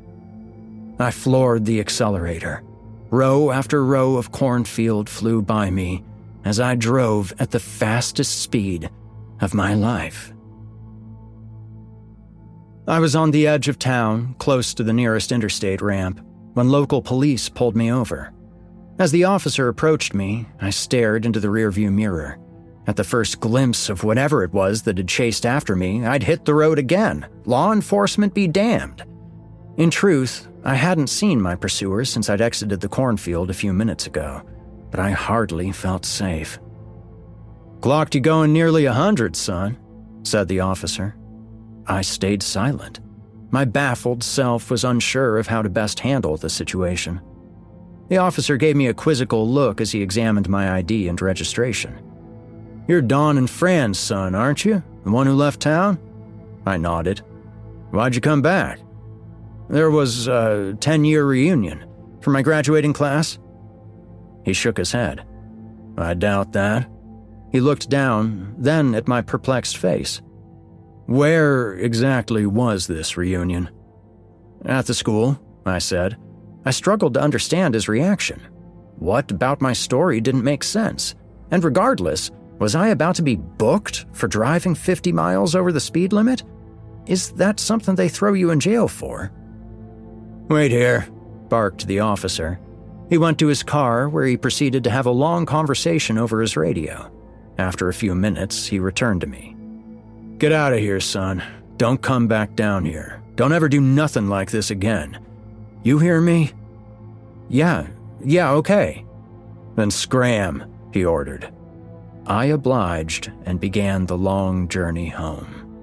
I floored the accelerator. Row after row of cornfield flew by me as I drove at the fastest speed of my life. I was on the edge of town, close to the nearest interstate ramp, when local police pulled me over. As the officer approached me, I stared into the rearview mirror. At the first glimpse of whatever it was that had chased after me, I'd hit the road again. Law enforcement be damned. In truth, I hadn't seen my pursuer since I'd exited the cornfield a few minutes ago, but I hardly felt safe. "Clocked you going nearly 100, son," said the officer. I stayed silent. My baffled self was unsure of how to best handle the situation. The officer gave me a quizzical look as he examined my ID and registration. "You're Don and Fran's son, aren't you? The one who left town?" I nodded. "Why'd you come back?" "There was a 10-year reunion for my graduating class." He shook his head. "I doubt that." He looked down, then at my perplexed face. "Where exactly was this reunion?" "At the school," I said. I struggled to understand his reaction. What about my story didn't make sense? And regardless, was I about to be booked for driving 50 miles over the speed limit? Is that something they throw you in jail for? "Wait here," barked the officer. He went to his car, where he proceeded to have a long conversation over his radio. After a few minutes, he returned to me. "Get out of here, son. Don't come back down here. Don't ever do nothing like this again. You hear me?" Yeah, okay." "Then scram," he ordered. I obliged and began the long journey home.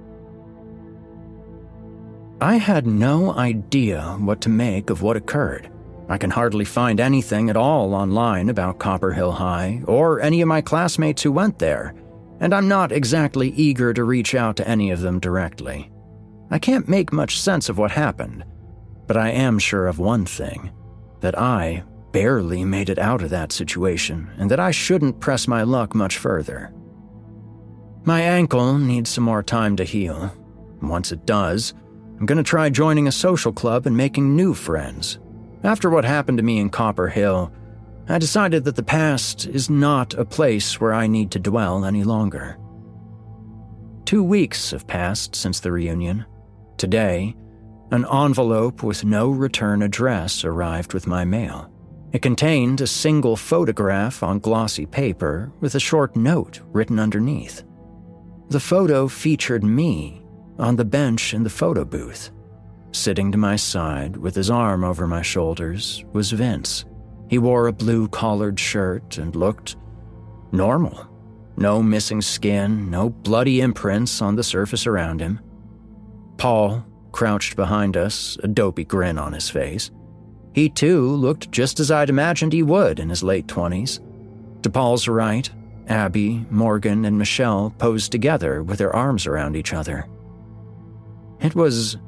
I had no idea what to make of what occurred. I can hardly find anything at all online about Copper Hill High or any of my classmates who went there, and I'm not exactly eager to reach out to any of them directly. I can't make much sense of what happened, but I am sure of one thing, that I barely made it out of that situation and that I shouldn't press my luck much further. My ankle needs some more time to heal. Once it does, I'm going to try joining a social club and making new friends. After what happened to me in Copper Hill, I decided that the past is not a place where I need to dwell any longer. 2 weeks have passed since the reunion. Today, an envelope with no return address arrived with my mail. It contained a single photograph on glossy paper with a short note written underneath. The photo featured me on the bench in the photo booth. Sitting to my side with his arm over my shoulders was Vince. He wore a blue-collared shirt and looked normal. No missing skin, no bloody imprints on the surface around him. Paul crouched behind us, a dopey grin on his face. He, too, looked just as I'd imagined he would in his late 20s. To Paul's right, Abby, Morgan, and Michelle posed together with their arms around each other. It was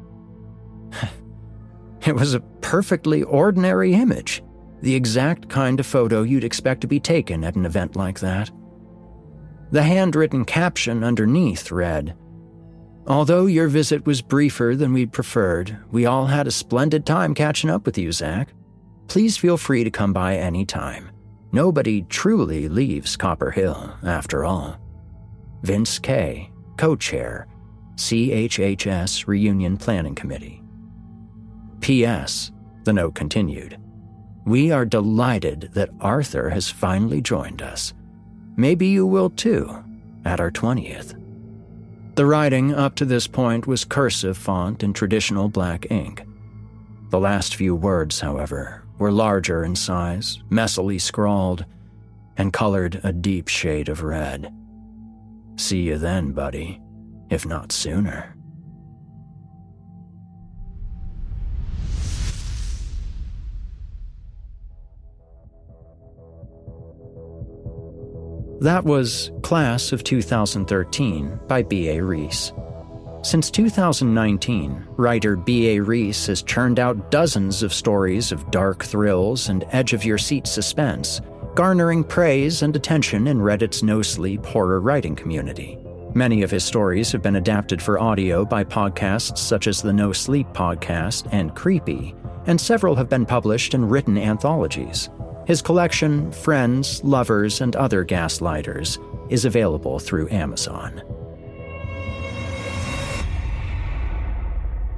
a perfectly ordinary image, the exact kind of photo you'd expect to be taken at an event like that. The handwritten caption underneath read, "Although your visit was briefer than we'd preferred, we all had a splendid time catching up with you, Zach. Please feel free to come by any time. Nobody truly leaves Copper Hill, after all. Vince K., co-chair, CHHS Reunion Planning Committee." P.S., the note continued, "We are delighted that Arthur has finally joined us. Maybe you will too, at our 20th. The writing up to this point was cursive font in traditional black ink. The last few words, however, were larger in size, messily scrawled, and colored a deep shade of red. See you then, buddy, if not sooner. That was Class of 2013 by B.A. Reese. Since 2019, writer B.A. Reese has churned out dozens of stories of dark thrills and edge-of-your-seat suspense, garnering praise and attention in Reddit's no-sleep horror writing community. Many of his stories have been adapted for audio by podcasts such as the No Sleep Podcast and Creepy, and several have been published in written anthologies. His collection, Friends, Lovers, and Other Gaslighters, is available through Amazon.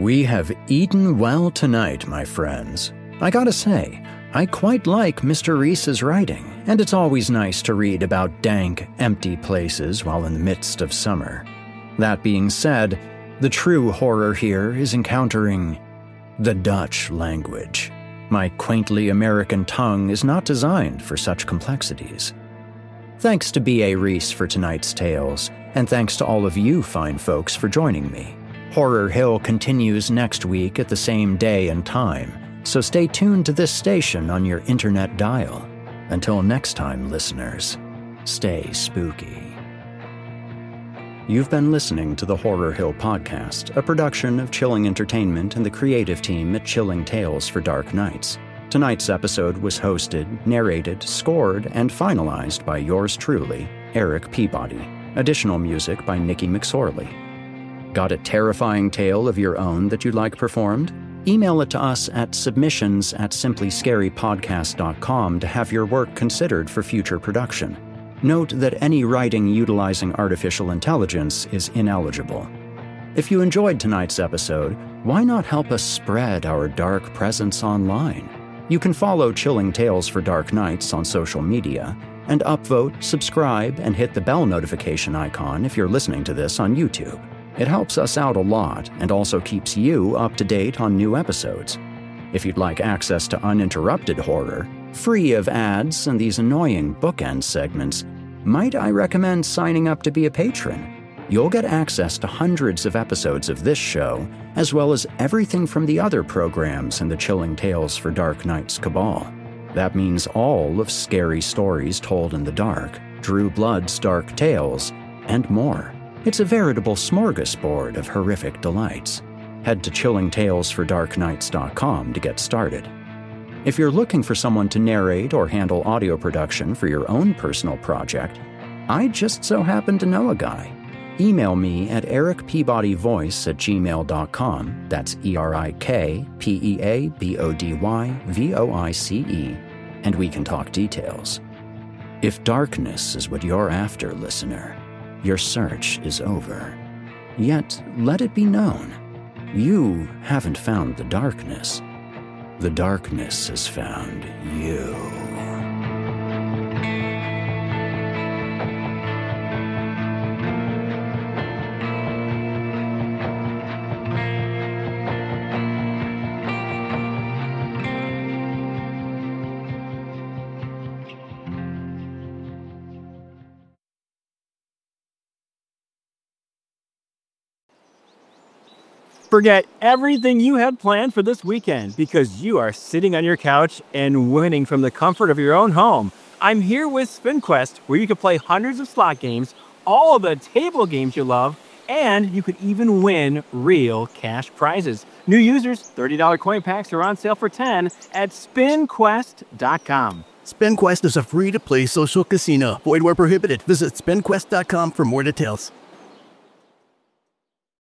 We have eaten well tonight, my friends. I gotta say, I quite like Mr. Reese's writing, and it's always nice to read about dank, empty places while in the midst of summer. That being said, the true horror here is encountering the Dutch language. My quaintly American tongue is not designed for such complexities. Thanks to B.A. Reese for tonight's tales, and thanks to all of you fine folks for joining me. Horror Hill continues next week at the same day and time, so stay tuned to this station on your internet dial. Until next time, listeners, stay spooky. You've been listening to the Horror Hill Podcast, a production of Chilling Entertainment and the creative team at Chilling Tales for Dark Nights. Tonight's episode was hosted, narrated, scored, and finalized by yours truly, Eric Peabody. Additional music by Nikki McSorley. Got a terrifying tale of your own that you'd like performed? Email it to us at submissions@simplyscarypodcast.com to have your work considered for future production. Note that any writing utilizing artificial intelligence is ineligible. If you enjoyed tonight's episode, why not help us spread our dark presence online? You can follow Chilling Tales for Dark Nights on social media, and upvote, subscribe, and hit the bell notification icon if you're listening to this on YouTube. It helps us out a lot and also keeps you up to date on new episodes. If you'd like access to uninterrupted horror, free of ads and these annoying bookend segments, might I recommend signing up to be a patron? You'll get access to hundreds of episodes of this show, as well as everything from the other programs in the Chilling Tales for Dark Nights cabal. That means all of Scary Stories Told in the Dark, Drew Blood's Dark Tales, and more. It's a veritable smorgasbord of horrific delights. Head to chillingtalesfordarknights.com to get started. If you're looking for someone to narrate or handle audio production for your own personal project, I just so happen to know a guy. Email me at ericpeabodyvoice@gmail.com. That's ErikPeabodyvoice, and we can talk details. If darkness is what you're after, listener, your search is over. Yet, let it be known, you haven't found the darkness. The darkness has found you. Forget everything you had planned for this weekend because you are sitting on your couch and winning from the comfort of your own home. I'm here with SpinQuest, where you can play hundreds of slot games, all of the table games you love, and you could even win real cash prizes. New users, $30 coin packs are on sale for $10 at SpinQuest.com. SpinQuest is a free-to-play social casino. Void where prohibited. Visit SpinQuest.com for more details.